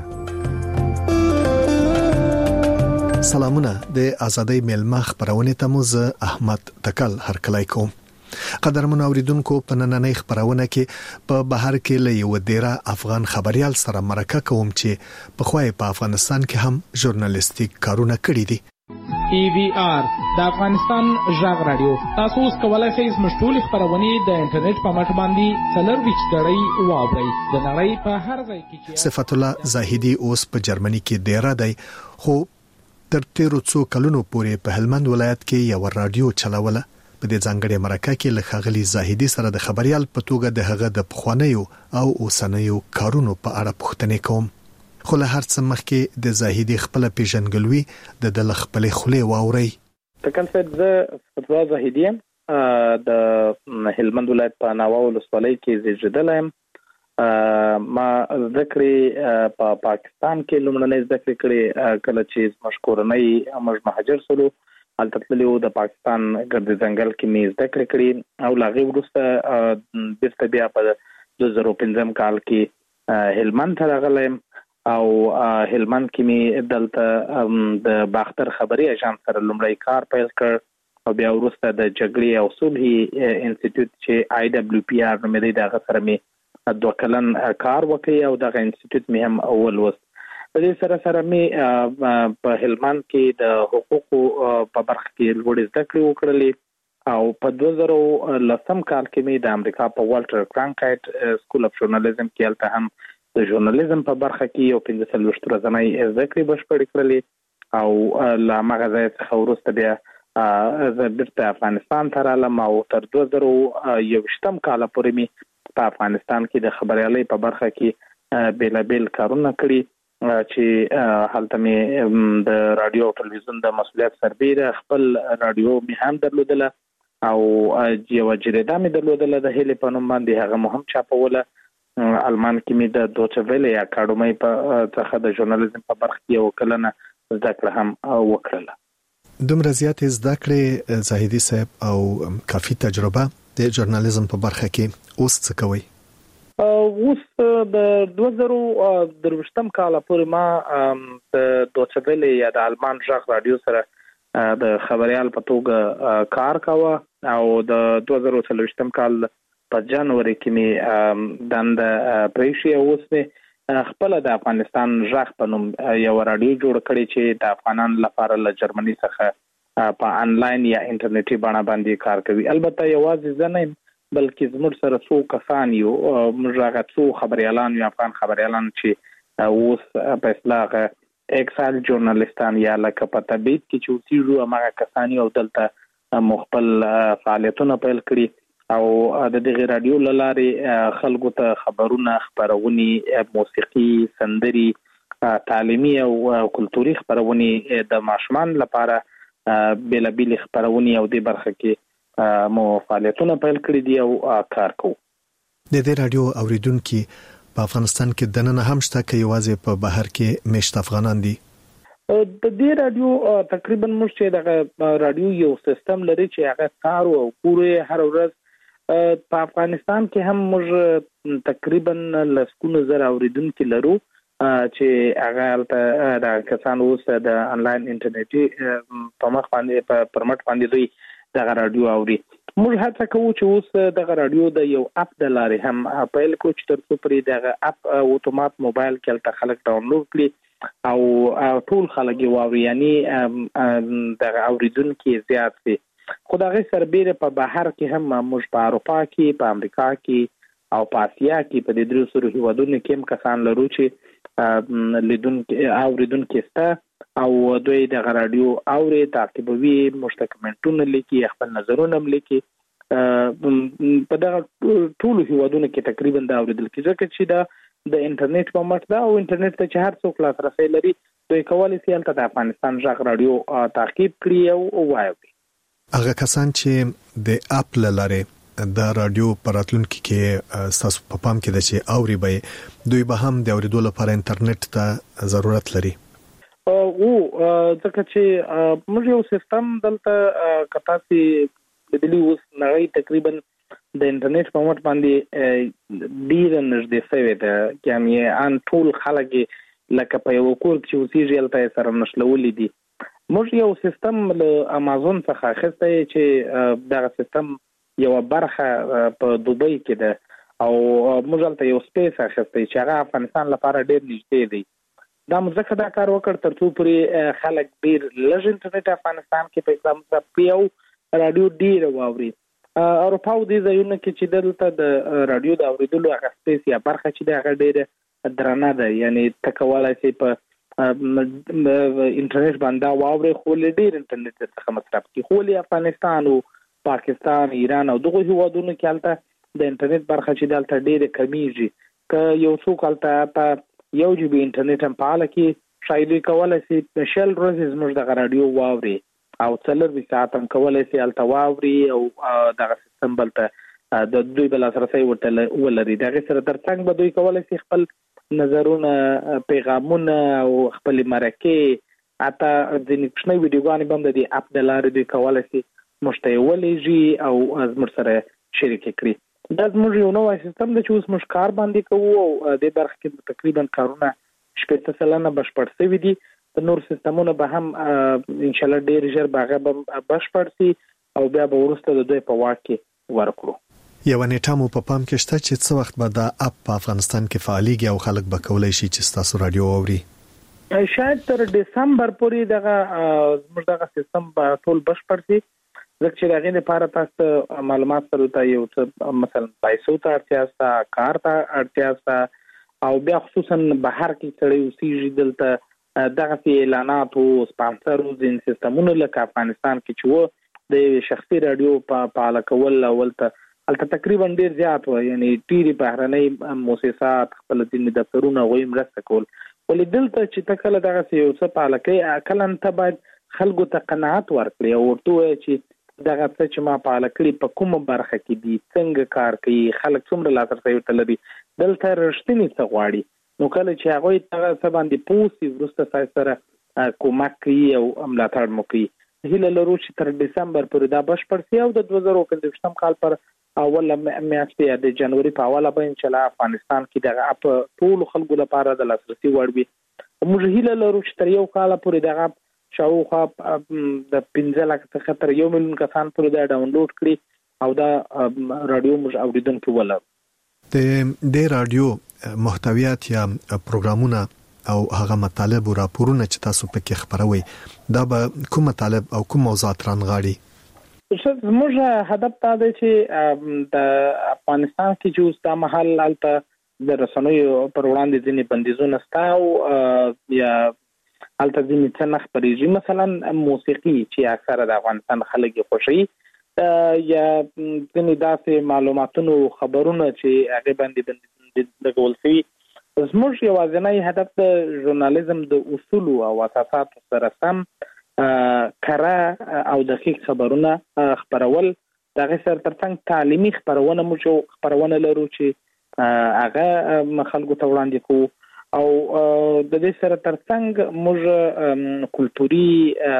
سلامونه. د ازادۍ ملما خبرونه ته مو زه احمد تکل هرکلای کوم. قدرمن اوریدونکو په نننۍ خبرونه کې په بهر کې له یو ډیره افغان خبريال سره مرکه کوم چې په خوای په افغانستان کې هم ژورنالیستیک کارونه کړی دي. EVR د افغانستان ژغ رادیو. تاسو اوس کولای شئ زموږ ټول خبرونه د انټرنیټ په مټ باندې څلور وچړی واورئ. د نړۍ په هر ځای کې چې صفت الله زاهدی اوس په جرمني کې ډیره دی خو تر تیرو څو کلونو پورې په هلمند ولایت کې یو رادیو چلوله. په دې ځانګړي مرکه کې له خغلی زاهدی سره د خبريال په توګه د هغه د پخوانیو او اوسنیو کارونو په اړه پوښتنه کوم. خو له هر څه مخکې د زاهدی خپل پیژنګلوي د خپل خله واوري. تکل صاحب زه فتوا زاهدی د هلمند ولایت په ناوه ولسوالۍ کې زیږیدلم. ما ذکرې په پاکستان کې لومړنۍ ذکر کړې کله چې مشکورنۍ موږ مهاجر سولو البته د پاکستان ګرد ځنګل کې می ذکر کړې او لاغي ورسته بیرته بیا په 2015 کال کې هلمند ته راغلم او هلمند کې می دلته د باختر خبري اژانس سره لومړی کار پیل کړ او بیا ورسته د جګړې او صلح انسټیټیوټ چې IWPR نوم دی دغه سره می 2 کلن کار وکړ او دغه انسټیټیوټ می هم اول وست. په دې سره سره می په هلمند کې د حقوقو په برخه کې لوړ زده کړې وکړلې او په 2010 کال کې می د امریکا په والټر کرانکایټ سکول اف ژورنالیزم کې الته هم د ژورنالیزم په برخه کې یو 15 ورځې زده کړې بشپړې کړلې او لا مغزه څخه ورسته بیا زه بیرته افغانستان ته رالم او تر 2021 کال پورې می په افغانستان کې د خبريالۍ په برخه کې بیلابل کارونه کړی چې هلته می د رادیو او ټلویزیون د مسؤلیت سربېره خپل رادیو می هم درلودله او یو جریده می درلودله د هلي په نوم باندې هغه مهم چاپوله. المان کې می د دوچه ویلې اکاډمۍ په څخه د ژورنالیزم په برخه کې یو کلنه زده کړه هم وکړله. دومره زیات زده کړې زاهدی صاحب او کافي تجربه د ژورنالیزم په برخه کې اوس څه کوي؟ اوس د 2023 کال پورې ما د دوچه ویلې یا د المان ژغ رادیو سره د خبريال په توګه کار کاوه او د 2023 کال په جنوري کې می دند پریشي اوس می خپل د افغانستان ژغ په نوم یو رادیو جوړ کړی چې د افغانانو لپاره له جرمني څخه په انلاین یا انټرنیټي بڼه باندې کار کوي. البته یوازې زه نه بلکې زموږ سره څو کسان یو موږ هغه څو خبريالان یو افغان خبريالان چې اوس په اصطلاح اکسال ژورنالیستان یا لکه په تبعید کې چې اوسېږو هغه کسان یو دلته مخبل فعالیتونه پیل کړي او د دغه رادیو لارې خلکو ته خبرونه خبرونی موسیقي سندري تعلیمي او کلتوري خبرونه د ماشومان لپاره بیلابیل خبرونه او د برخه کې مو فعالیتونه پیل کړی دي او کار کوو. د دې رادیو اوریدونکو په افغانستان کې دننه هم شته کې یوازې په بهر کې مشت افغانان دي؟ د دې رادیو تقریبا موږ چې د رادیو یو سیستم لري چې هغه کار او پوره هر ورځ په افغانستان کې هم موږ تقریبا لسکونه زره اوریدونکو لرو چې هغه د کسانو اوس د انلاین انټرنیټي په مخ باندې پر مټ باندې دوی د رادیو اوري. موږ هڅه کوو چې اوس د رادیو د یو اپ د لارې هم پیل کوو چې ترڅو پرې د اپ اتومات موبایل کې تل خلک ډاونلوډ کړي او ټول خلک یې واوري، یعنی د اوریدونکو زیات وي. خو دا غي سربېره په بهر کې هم موږ په اروپا کې، په امریکا کې او په اسیا کې په دې درو سره هیوادونو کې هم کسان لرو چې اوریدونکو سته او دوی د رادیو اوري تعقیبوي، مشتکمنټونه لیکي، خپل نظرونه لیکي. په دغه ټول هیوادونو کې تقریبا دا اوریدل کیږي چې د انټرنیټ په مټ دا او انټرنیټ ته چې هر څوک لاسرسي لري دوی کولای شي د افغانستان ژغ رادیو تعقیب کړي او وایي. هغه کسان چې د اپ لاره د رادیو پراتلونکو کې تاسو په پام کې د چې اوري به دوی به هم د اوریدو لپاره انټرنیټ ته ضرورت لري. ځکه چې موږ یو سیستم دلته کتاسي بدلی اوس نړۍ تقریبا د انټرنیټ په مټ باندې ډیر نږدې شوی ده، یعنی ان ټول خلک لکه په یو کور کې اوسېږي هلته سره نشلولې دي. موږ یو سیستم له امازون څخه اخیستی چې دغه سیستم یو برخه په دوبۍ کې ده او موږ هلته یو سپیس اخیستی چې هغه افغانستان لپاره ډیر نږدې دی. دا مزه دا کار وکړ ترڅو پرې خلک ډیر لږ انټرنیټ افغانستان کې په اسلام پیو رادیو ډیر واوري. اروپا او د ځایونو کې چې دلته د رادیو د اوریدلو هغه سپیس یا برخه چې د هغه ډیره درنه ده، یعنی تکوالای شي په انټرنیټ باندې واوري خو ډیر انټرنیټ څخه مصرف کی. خو افغانستان او پاکستان، ایران او دغه هیوادونو کې البته د انټرنیټ برخه چې دلته ډیره کمیږي. که یو څوک البته په یو جی بي انټرنیټ هم پاله کې شاید کولای شي شل ورځې زموږ د رادیو واوري او 4 ساعت هم کولای شي البته واوري او دغه سیستم بلته د دوی بل سره ورته ولري. دغه سره ترڅنګ به دوی کولای شي خپل نظرونه، پیغامونه او خپل مرکه اته د نښنې ویډیوګانې باندې د اپ د لارې دوی کولای شي مشتیولېږي او زموږ سره شریک کړي. دا زموږ یو نوی سیستم دی چې اوس موږ کار باندې کوو او د برخه کې تقریبا کارونه 80% بشپړ شوي دي. د نور سیستمونه به هم ان شاء الله ډیر ژر به بشپړ شي او بیا به ورسته د دوی په واک کې ورکړو. یو نیټه مو په پام کې شته چې څو وخت به دا اپ په افغانستان کې فعاليږي او خلک به کولای شي چې تاسو رادیو اوري؟ شاید تر دسمبر پورې دغه دغه سیستم به ټول بشپړ شي. ځکه چې دغه لپاره تاسو معلومات سره ته یو څه مثلا پیسو ته اړتیا شته، کار ته اړتیا شته او بیا خصوصا بهر کې سړی اوسېږي دلته دغه اعلانات او سپانسر او سیستمونه لکه افغانستان کې چې د شخصي رادیو په اړه کول اولته تقریبا ډیر زیات و، یعنی ډیری بهرنۍ مؤسسات خپل دین دفترونه غوي مرسته کول. ولې دلته چې تکله دغه یو څه په اړه کې اکلن ته باید خلکو ته قناعت ورکړي او ورته چې دغه څه چې ما په اړه کړی په کومه برخه کې دي، څنګه کار کوي، خلک څومره لاسرسي ورته لري، دلته رښتینی څه غواړي. نو کله چې هغه څه باندې پوسی ورسته سره کومک کوي او ملاتړ مو کوي. هیله لرو چې تر دسمبر پورې دا بشپړ شي او د 2025 کال پر اوله میاشت د جنوري په اوله به ان شاء الله افغانستان کې دغه اپ ټول خلکو لپاره د لاسرسي وړ وي. موږ هیله لرو چې تر یو کال پورې دغه شاوخوا د 15 لک څخه تر 1 ملیون کسان پورې دا ډاونلوډ کړي او دا رادیو موږ اوریدونکو ولر. د رادیو محتویات یا پروګرامونه او هغه مطالب او راپورونه چې تاسو پکې خبروي دا به کوم مطالب او کوم موضوعات رانغاړي؟ زموږ هدف دا دی چې د افغانستان کې چې اوس د محل الته د رسنیو پر وړاندې ځینې بندیزونه شته او یا الته ځینې څه نه خپرېږي، مثلا موسیقي چې اکثره د افغانستان خلک یې خوښوي یا ځینې داسې معلوماتونو خبرونه چې هغې باندې لګول شوي. زموږ یوازینی هدف د ژورنالیزم د اصولو او اساساتو سره سم کره او دقیق خبرونه خبرول. دغه سره ترڅنګ تعلیمي خبرونه موږ خبرونه لرو چې هغه خلکو ته وړاندې کوو او د دې سره ترڅنګ موږ کلتوري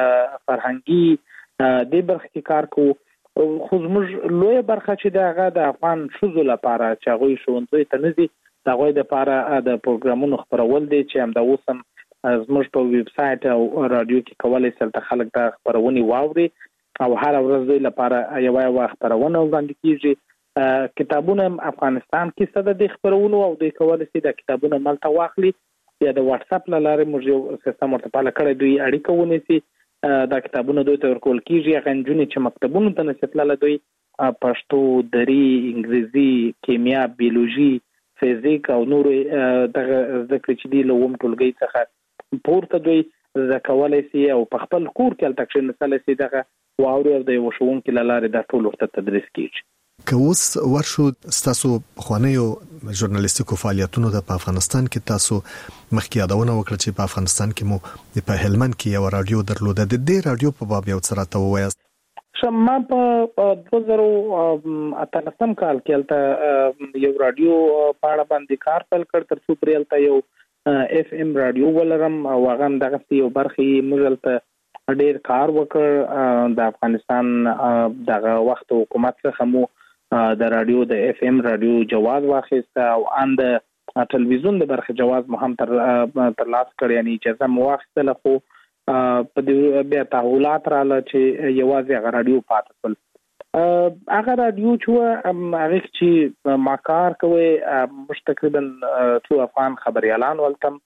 فرهنګي د برخه کې کار کوو. خو موږ لوی برخه چې دغه د افغان شوزو لپاره چې هغه شونځي ته نزي دغه د لپاره د پروګرامونو خبرول دي چې هم د اوسم زموږ په ویب سټ او رادیو کې کولای شي چې خلک د خبرونې واوري او هر ورځ د لپاره یو خبرونه وړاندې کیږي. کتابونه افغانستان کې څه د خبرونو او د کولای شي د کتابونو ملته واخلي یا د واتس اپ لاره موږ یو سیستم ورته پاله کړی دوی اړیکه ونیسي دا کتابونه دوی ته ورکول کیږي. غنجونی چې مکتبونو ته نشتلاله دوی پښتو، دری، انګریزي، کیمیا، بیولوژي، فزیک او نور دغه ذکر چې دی لوم ټولګي څخه پورته دوی زکولای شي او په خپل کور کې التکشن نسل شي دغه واوري او د وشون کې لاره د ټول ورته تدریس کیږي. که اوس ورشو تاسو خوانیو ژورنالیستیکو فعالیتونو د افغانستان کې تاسو مخکې یادونه وکړه چې په افغانستان کې مو په هلمند کې یو رادیو درلوده. د دې رادیو په باب یو څه راته ووایاست. ما په 2018 کال کې الته یو رادیو په اړه باندې کار پیل کړ تر څو پرېلته یو اف ام رادیو ولرم او هغه دغه یو برخه مجلته ډېر کار وکړ. د افغانستان دغه وخت حکومت څخه مو د رادیو د اف ام رادیو جواز واخیسته او ان د ټلویزیون د برخه جواز مو هم تر لاس کړ، یعنی اجازه مو واخیسته. خو په دې بیا تحولات رااله چې یوازې هغه رادیو پاتې شول. هغه رادیو چې هغه چې ما کار کوي مش تقریبا څو افغان خبريالان ولتم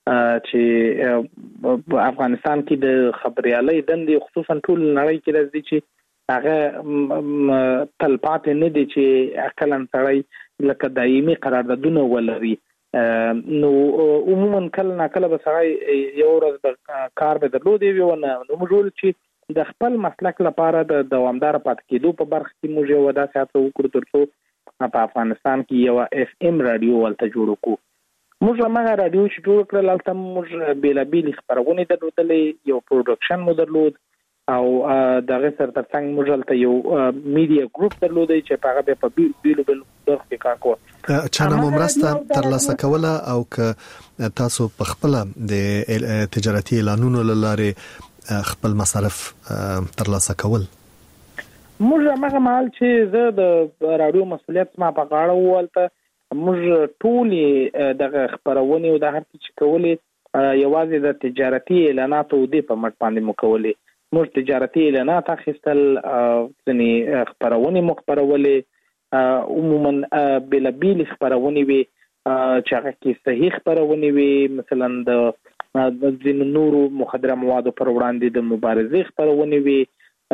چې افغانستان کې د خبريالۍ دندې خصوصا ټول نړۍ کې راځي چې هغه تلپاتې نه دي چې اکلن سړی لکه دایمي قراردادونه ولري. نو عموما کله نه کله به سړی یو ورځ د کار به درلودي وي نو موږ چې د خپل مسلک لپاره د دوامدار پاتې کېدو په برخه کې موږ یو داسې هڅه وکړو ترڅو په افغانستان کې یو اف ام رادیو ولته جوړ کړو. موږ هغه رادیو چې جوړ کړل هلته موږ بیلابیل خبرونه درلودلې، یو پروډکشن مو درلود او دغه سره ترڅنګ موږ هلته یو میډیا ګروپ درلودی چې هغه به په بیلو برخو کې کار کوي. چانه مو مرسته ترلاسه کوله او که تاسو په خپل د تجارتي اعلانونو لاره خپل مصارف ترلاسه کول؟ موږ هغه مال چې زه د رادیو مسؤلیت ما په غاړه ولته موږ ټول دغه خبرونه او د هر څه چې کولې یوازې د تجارتي اعلاناتو د په مټ باندې مو کولې. موږ تجارتي اعلانات اخیستل، ځنی خبرونه مخبرولې، عموما بلابیل خبرونه وي چې هغه کې صحیح خبرونه وي، مثلا د ځینو نورو مخدره موادو پر وړاندې د مبارزې خبرونه وي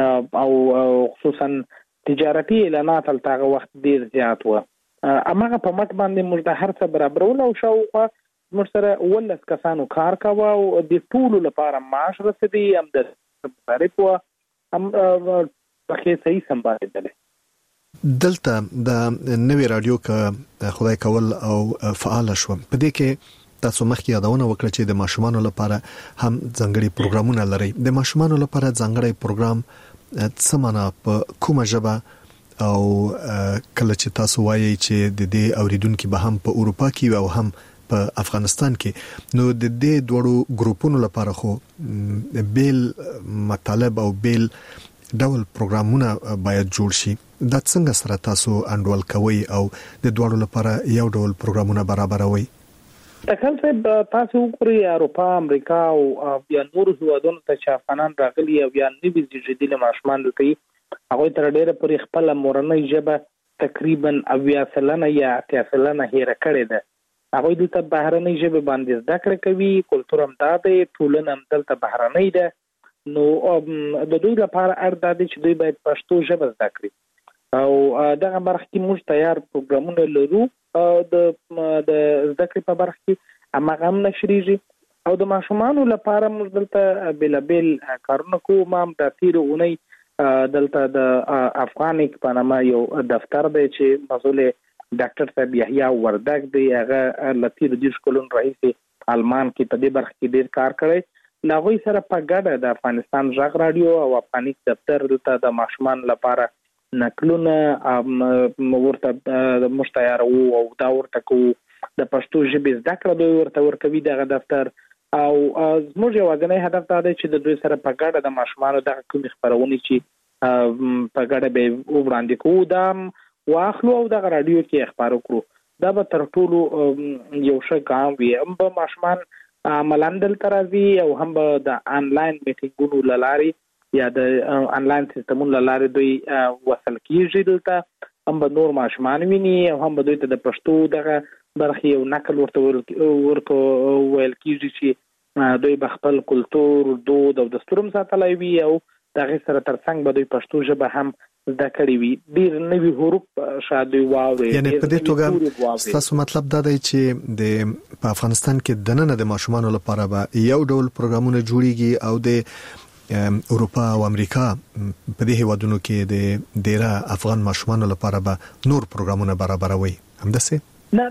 او خصوصا تجارتي اعلانات هغه وخت ډیر زیات و. امغه په مټ باندې موږ د هر څه برابرول او شاوخوا موږ سره ولس کسانو کار کاوه او د ټول لپاره معاش رسیدي هم د مصارف هم په صحیح سمبالېدل. دلته د نوې رادیو که خدای کول او فعال شو په دې کې تاسو مخکې یادونه وکړه چې د ماشومانو لپاره هم ځانګړي پروګرامونه لري. د ماشومانو لپاره ځانګړي پروګرام څه معنا په کومه ژبه او کله چې تاسو وایي چې د دې اوریدونکو به هم په اروپا کې او هم په افغانستان کې، نو د دې دوړو ګروپونو لپاره خو بیل مطالب او بیل ډول پروګرامونه باید جوړ شي. دا څنګه سره تاسو انډول کوي او د دوړو لپاره یو ډول پروګرامونه برابروي؟ تکل څه تاسو وګورئ اروپا، امریکا او یا نور هیوادونو ته چې افغانان راغلي او یا نوي زیږیدلي ماشومان دي هغه تر ډیره پورې خپل مورنۍ ژبه تقریبا 80% یا 80% هېره کړې ده. هغه د ته بهرنۍ ژبه باندې زده کړې کوي، کلتور هم دا دی، ټولنه هم دلته بهرنۍ ده. نو د دوی لپاره اړ دی چې دوی باید پښتو ژبه زده کړي او دغه برخه کې موږ تیار پروګرامونه لرو د زده کړې په برخه کې هغه هم نشریږي او د ماشومانو لپاره موږ دلته بلابل کارونه کوو. ما هم د تیر اونۍ دلته د افغانیک په نامه یو دفتر دی چې مسؤل ډاکټر صاحب یحیی وردګ دی، هغه لتیر د شکلون رئیس آلمان کې په دې برخه کې ډیر کار کړی لاغوي سره په ګډه د افغانستان ژغ رادیو او افغاني دفتر د ماشومان لپاره نقلونه ورته د مشتیار او دا ورته کو د پښتو ژبې زده کړه دوی ورته ورکوي دغه دفتر او زموږ یوازینی هدف دا دی چې د دوی سره په ګډه د ماشومانو دغه کومې خبرونه چې په ګډه به وړاندې کوو دا واخلو او دغه رادیو کې خبرو کړو. دا به تر ټولو یو ښه ګام وي. هم به ماشومان عملاً دلته راځي او هم به د آنلاین میټینګونو له لارې یا د آنلاین سیستمونو له لارې دوی وصل کېږي دلته. هم به نور ماشومان ویني او هم به دوی ته د پښتو دغه برخې یو نقل ورته ویل کېږي چې دوی به خپل کلتور، دود او دستور هم ساتلی وي او د هغې سره تر څنګ به دوی پښتو ژبه هم زده کړې وي. ډېر نوي حروف شاید دوی واوري. یعنې په دې توګه ستاسو مطلب دا دی چې په افغانستان کې دننه د ماشومانو لپاره به یو ډول پروګرامونه جوړیږي او د اروپا او امریکا په دې هیوادونو کې د ډیره افغان ماشومانو لپاره به نور پروګرامونه برابروي. همداسې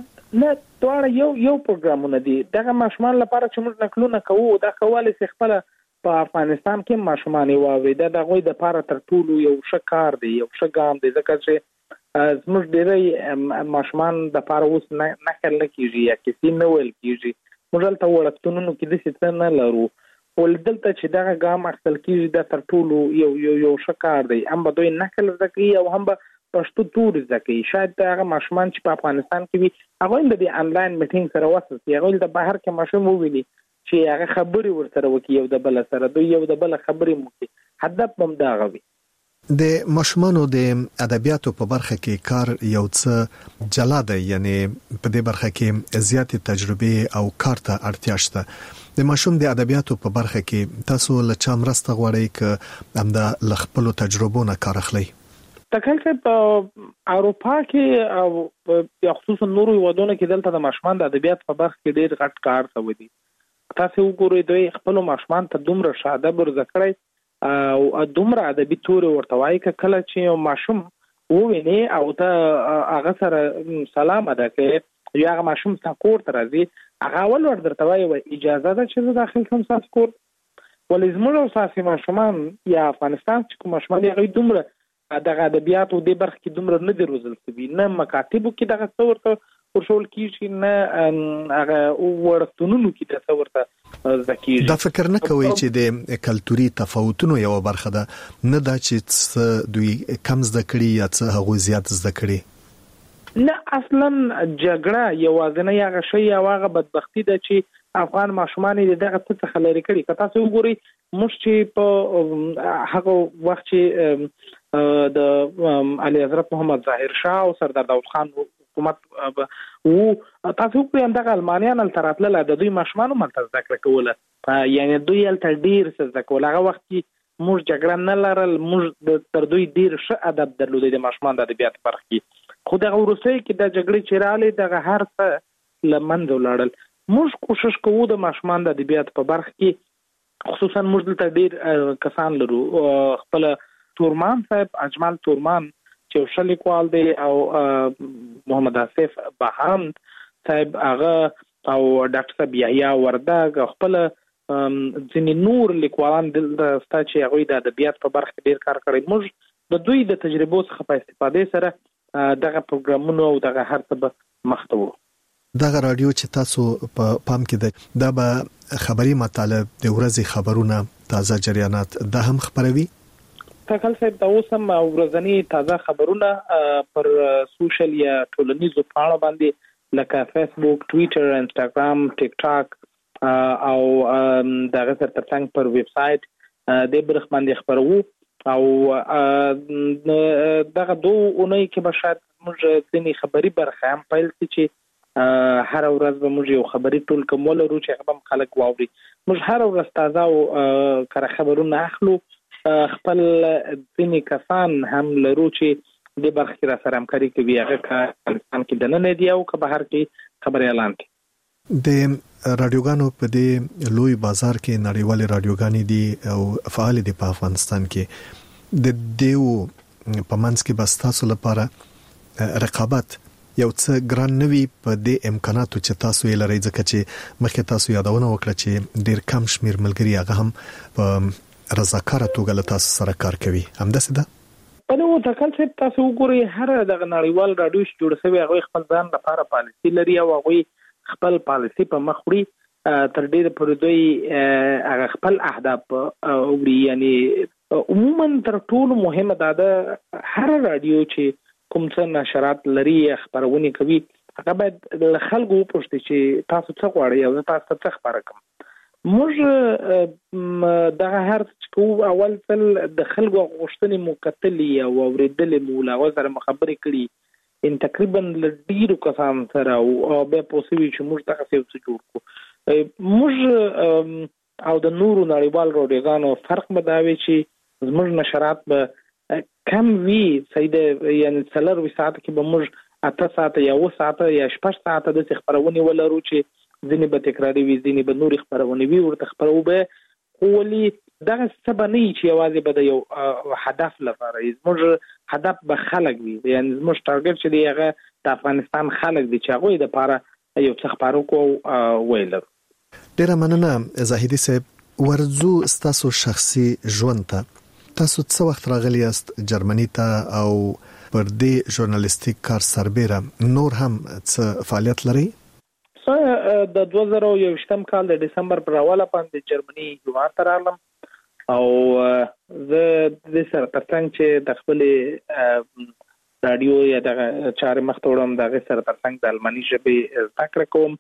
نه دواړه یو پروګرامونه دي. دغه ماشومان لپاره چې موږ نقلونه کوو دا کولی شي خپل په افغانستان کې ماشومان واوري. دا د هغوی دپاره تر ټولو یو ښه کار دی، یو ښه ګام دی، ځکه چې زموږ ډېری ماشومان دپاره اوس نقل نه کېږي یا کیسې نه ویل کېږي. موږ هلته وړکتونونو کې داسې څه نه لرو. خو دلته چې دغه ګام اخیستل کېږي دا تر ټولو یو ښه کار دی. هم به دوی نقل زده کوي او هم به پښتو توري زده کوي. شاید هغه ماشومان چې په افغانستان کې وي هغوی د دې آنلاین میټینګ سره وصل شي. هغوی د بهر کې ماشوم وویني چې هغه خبرې ورسره وکړي یو د بل سره، دوی یو د بل خبرې وکړي. هدف هم دغه وي. د ماشومانو د ادبیاتو په برخه کې کار یو څه جلا دی، یعنی په دې برخه کې زیاتې تجربه او کار ته اړتیا شته. د ماشوم د ادبیاتو په برخه کې تاسو له چا مرسته غواړئ که همدا له خپلو تجربو نه کار اخلئ؟ تکل چې په اروپا کې او یا خصوصا نورو هیوادونو کې دلته د ماشومان د ادبیات په برخه کې ډېر غټ کار شوی دی. تاسو وګورئ دوی خپل ماشومان ته دومره ښه ادب ورزده کړی او دومره ادبي توري ورته وایي که کله چې یو ماشوم وویني او ته هغه سره سلام ادا کوي یا هغه ماشوم ستا کور ته راځي هغه اول ور درته وایي اجازه ده چې زه داخل شم ستاسو کور. ولې زموږ او ستاسې ماشومان یا افغانستان چې کوم ماشومان دي هغوی دومره دغه ادبیاتو دې برخه کې دومره نه دي روزل شوي، نه مکاتبو کې دغه څه ورته ورښول کېږي، نه هغه وړکتونونو کې دغه څه ورته زده کېږي. دا فکر نه کوئ چې د کلتوري تفاوتونو یوه برخه ده، نه دا چې څه دوی کم زده کړي یا څه هغوی زیات زده کړي؟ نه اصلا جګړه یوازینی هغه شی او هغه بدبختي ده چې افغان ماشومان یې دغه څه څخه لرې کړي. که تاسو وګورئ موږ چې په هغه وخت چې د علي حضرت محمد ظاهر شاه او سردار داود خان حکومت وو، تاسو وګورئ همدغه المانیان هلته راتلل د دوی ماشومان هم هلته زده کړه کوله، یعنې دوی هلته ډېر څه زده کول. هغه وخت کې موږ جګړه نه لرل، موږ تر دوی ډېر ښه ادب درلودی د ماشومان د ادبیاتو برخه کې. خو دغه وروستیو کې د جګړې چې راغلې دغه هر څه له منځه ولاړل. موږ کوشش کوو د ماشومان د ادبیاتو په برخه کې، خصوصا موږ دلته ډېر کسان لرو. خپل تورمان صاحب اجمل تورمان چې یو ښه لیکوال دی او محمد آصف بهاند صاحب هغه او ډاکټر صاحب یحیی وردګ خپل ځینې نور لیکوالان دلته شته چې هغوی د ادبیات په برخه کې ډېر کار کړی. موږ د دوی د تجربو څخه په استفادې سره دغه پروګرامونو او دغه هر څه به مخته وو. دغه رادیو چې تاسو په پام کې ده دا به خبري مطالب د ورځې خبرونه تازه جریانات دا هم خبروي؟ تکل صاحب دا اوس هم ورځنی تازه خبرونه پر سوشل یا ټولنیزو پاڼو باندې لکه فیسبوک، ټویټر، انسټاګرام، ټیک ټاک او دغه سره ترڅنګ پر ویب سایټ د برخ باندې خبرو. او دغه دوه اونۍ کې به شاید موږ ځینې خبري برخه هم پیل کړي چې هر ورځ به موږ یو خبري ټول کوم ولرو چې هغه هم خلک واوري. موږ هر ورځ تازه او کره خبرونه اخلو. خپل ځینې کسان هم لرو چې د برخه کې را سره همکاري کوي، هغه افغانستان کې دننه دي او که بهر کې خبري اعلان کوي. د رادیوګانو په دې لوی بازار کې نړیوالې رادیوګانې دي او فعال دي په افغانستان کې. د دیو په منځ کې بس تاسو لپاره رقابت یو څه ګران نوي په دې امکاناتو چې تاسو یې لرئ، ځکه چې مخکې تاسو یادونه وکړه چې ډیر کم شمیر ملګري هغه هم په رضاکاره توګه له تاسو سره کار کوي، همداسې ده؟ په نو تکل چې تاسو وګورئ هر د نړیوال رادیو چې جوړ شوی هغه خپل ځان لپاره پالیسي لري او هغه خپل پالیسي په مخ وړي تر ډیره پورې دوی هغه خپل اهداف وړي. یعنی عموما تر ټولو مهمه ده هر رادیو چې کوم څه نشرات لري خبرونه کوي هغه باید له خلکو وپوښتي چې تاسو څه غواړئ او تاسو څه خبره کوم. موږ دغه هر څه اول ځل د خلکو غوښتنې مکتلې او اوریدلې مو لا سره مخابرې کړي ان تقریبا ډیرو کسان سره او به پوسوي چې موږ دغه څه جوړ کړو. موږ او د نورو نړیوال رادیوګانو فرق مداوي چې زموږ نشرات به کم وی سیده یعنی څلور ساعت کې به موږ 8 ساعت یا 9 ساعت یا 6 ساعت د خبرونه ولرو چې ځینې به تکراری وي ځینې به نورې خبرونه وي ورته خبرو به ولي دغه سبب نه چې یوازې به د یو هدف لپاره زموږ هدف به خلک وي. یعنی زموږ ټارګټ چې دی هغه د افغانستان خلک دي چې هغه د لپاره یو څه خبرو کو ویل. ډیره مننه زاهدي صاحب. ورځو ستاسو شخصي ژوند ته تاسو څه وخت راغلی یاست جرمني ته او پر دې ژورنالیستیک کار سربېره نور هم څه فعالیت لرئ؟ د 2021 کال د دسمبر پر اوله باندې جرمني هیواد ته راغلم او زه د سره ترڅنګ چې د خپل رادیو یا د چارې مخ ته وړم د سره ترڅنګ د الماني ژبې زده کړه کوم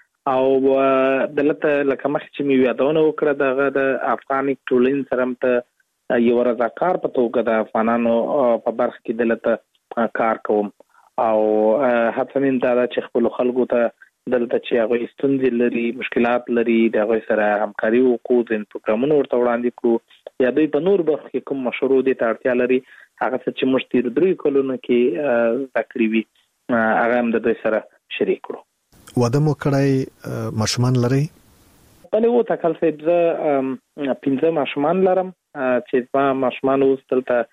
او دلته لکه مخ چې مې یادونه وکړه دغه د افغاني ټولنې سره ته یو رضاکار په توګه د افغانانو په برخه کې دلته کار کوم او هڅه مې دا چې خپل خلکو ته دلته چې هغه ستونزې لري مشکلات لري د هغه سره همکاري وکړو د پروګرامونو ورته وړاندې کړو یا دوی په نور برخو کې کوم مشورو دي ته اړتیا لري هغه چې موږ تیر 3 کلونو کې تقریبي هغه هم د دوی سره شریک کړو. واده مو کړی ماشومان لري؟ بله و تکل صاحب زه 15 ماشومان لرم چې ما ماشومان اوس دلته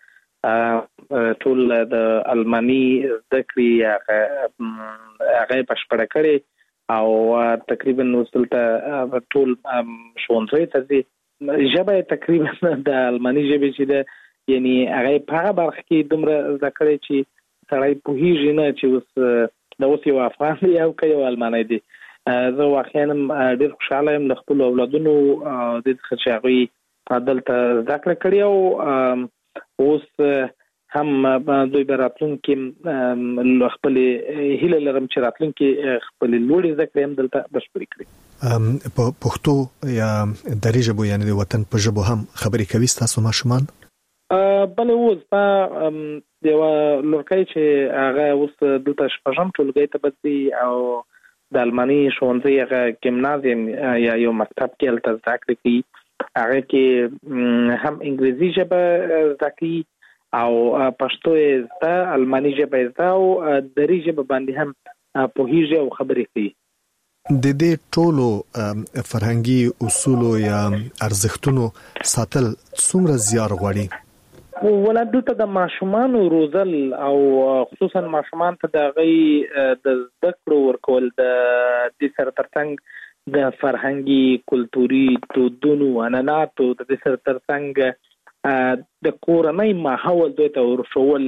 ټول د الماني زده کړې هغه بشپړه کړې او تقریبا وصلته ټول ښوونځي ته ځي ژبه تقریبا د الماني ژبې چې د یعنی هغه په هغه برخه کې دومره زده کړې چې سړی پوهیږي نه چې اوس د اوس یو افغان دی او یو المانی دی. زه واقعا ډېر خوشاله یم له خپل اولادونو د څه چې هغه دلته زده کړه کړې او اوس هم دوی براتلونکي خپل هیله لرم چې راتلونکي خپل لوړې زده کړې هم دلته بشپړې کړي. په پښتو یا دري ژبو یعنی د وطن په ژبو هم خبرې کوي تاسو ماشومان؟ بله اوس په یو لورکۍ چې هغه اوس دلته شپږم ټولګي ته بدي او د الماني ښوونځي هغه ګیمنازیوم یا یو مکتب کې هلته زده کړې کوي هغه کې هم انګلیسي ژبه زده کوي او پښتو زده الماني ژبه زده او دري ژبه باندې هم پوهیږي او خبرې کوي. د دې ټولو فرهنګي اصولو یا ارزښتونو ساتل څومره زیار غواړي؟ ولادت د ماشومان روزل او خصوصا ماشومان ته د غي د زده کړو ورکول د سر ترڅنګ د فرهنګي کلتوري دودونو عنعناتو د سر ترڅنګ د کورنۍ ماحول دوی ته ورشول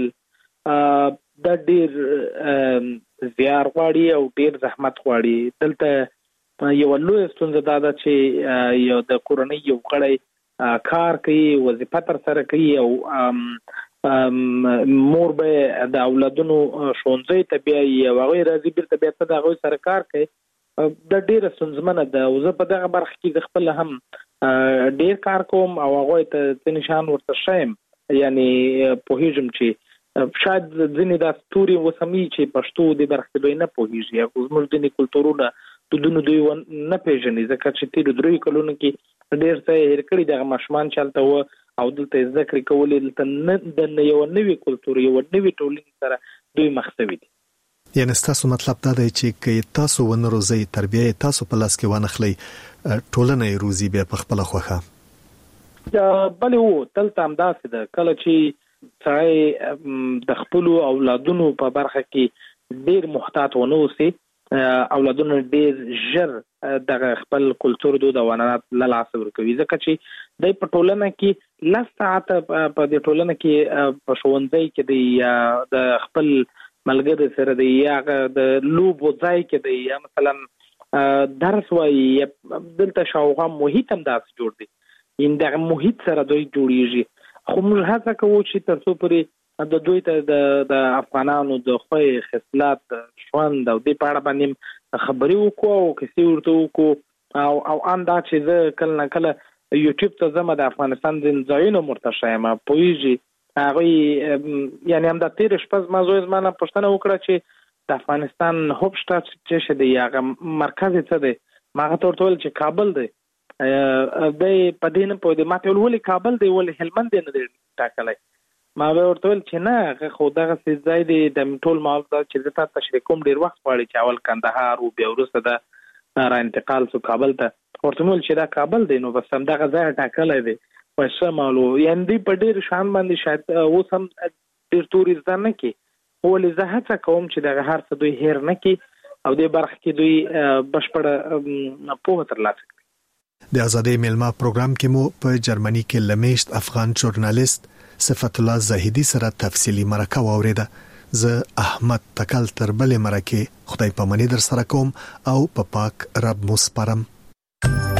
د ډیر زیار غواړي او ډیر زحمت غواړي. دلته یو لوی ستونزه ده چې یو د کورنۍ یو غړی کار کوي وظیفه تر سره کوي او مور به د اولادونو ښوونځي ته بیایي او هغوی راځي بیرته بیا د هغوی سره کار کوي د ډیره ستونزمنه ده او زه په دغه برخه کې د خپل هم ډیر کار کوم او هغوی ته څه نشان ورته ښیم یعنی پوهیږم چې شاید ځینې دا ستوري وسمي چې پښتو د برخه کې دوی نه پوهیږي او زموږ ځینې کلتورونه دودونه دوی نه پیژني ځکه چې تیر 3 کلونو کې ډیر څه هېر کړي دغه ماشومان چلته و او دلته زده کړې کولې دلته د یو نوي کلتور یو نوي ټولنې سره دوی مخ شوي دي. یعنی تاسو مطلب دا دی چې که تاسو ونه روزي تربیه تاسو په لاس کې وانخلي ټولنه یې روزي بیا په خپل خوخه. بله و دلته همداسې ده کله چې سړی د خپلو اولادونو په برخه کې ډیر محتاط ونه اوسي، اولادونه ډیر ژر د خپل کلچر دود او عنعنات له لاسه ورکوي، ځکه چې د په ټولنه کې لږ ساعت په دې ټولنه کې په ښوونځي کې د خپل ملګری سره دی یا د لوبو ځای کې دی یا مثلا درس وایي، دلته شاوخوا محیط هم داسې جوړ دی، ان دغه محیط سره دوی جوړیږي. خو موږ هڅه کوو چې تر څو پورې د دوی ته د افغانانو د خوی خصلات ژوند او د پاړه باندې خبرې وکړو او کیسې ورته وکړو او ان دا چې زه کله نه کله یوټیوب ته ځم د افغانستان د ځایونو مرتشه یم پوهیږي هغه یعنی هم د تیر شپه ما زوی زمانه پښتنه وکړه چې د افغانستان هوبشټات چې شه دی هغه مرکز څه دی، ما ته ورته ویل چې کابل دی، د پدین په دې ماته ولې کابل دی ولې هلمند دی نه دی ټاکلای، ما ورته ویل چې نه خو دغه ځای دی د ټول مال چې د تاسو تشریح کوم ډیر وخت غواړي چې اول کندهار او بیا وروسته د را انتقال سو کابل ته، ورته ویل چې دا کابل دی نو بس هم دغه ځای ټاکلای دی پښه مالو یاندې په ډیر شان باندې شاید اوس هم ډیر توري ځنه کې ولې زه هڅه کوم چې دغه هر څه دوی هیر نه کی او د برخ کې دوی بشپړه په ترلاسه کړي. د ازادي میلمه پروګرام کې مو په جرمني کې لمیشت افغان ژورنالیست صفت الله زاهدی سره تفصیلی مرکه واوریده. زه احمد تکل تر بلې مرکه خدای پامنی در سره کوم او په پاک رب مو سپارم.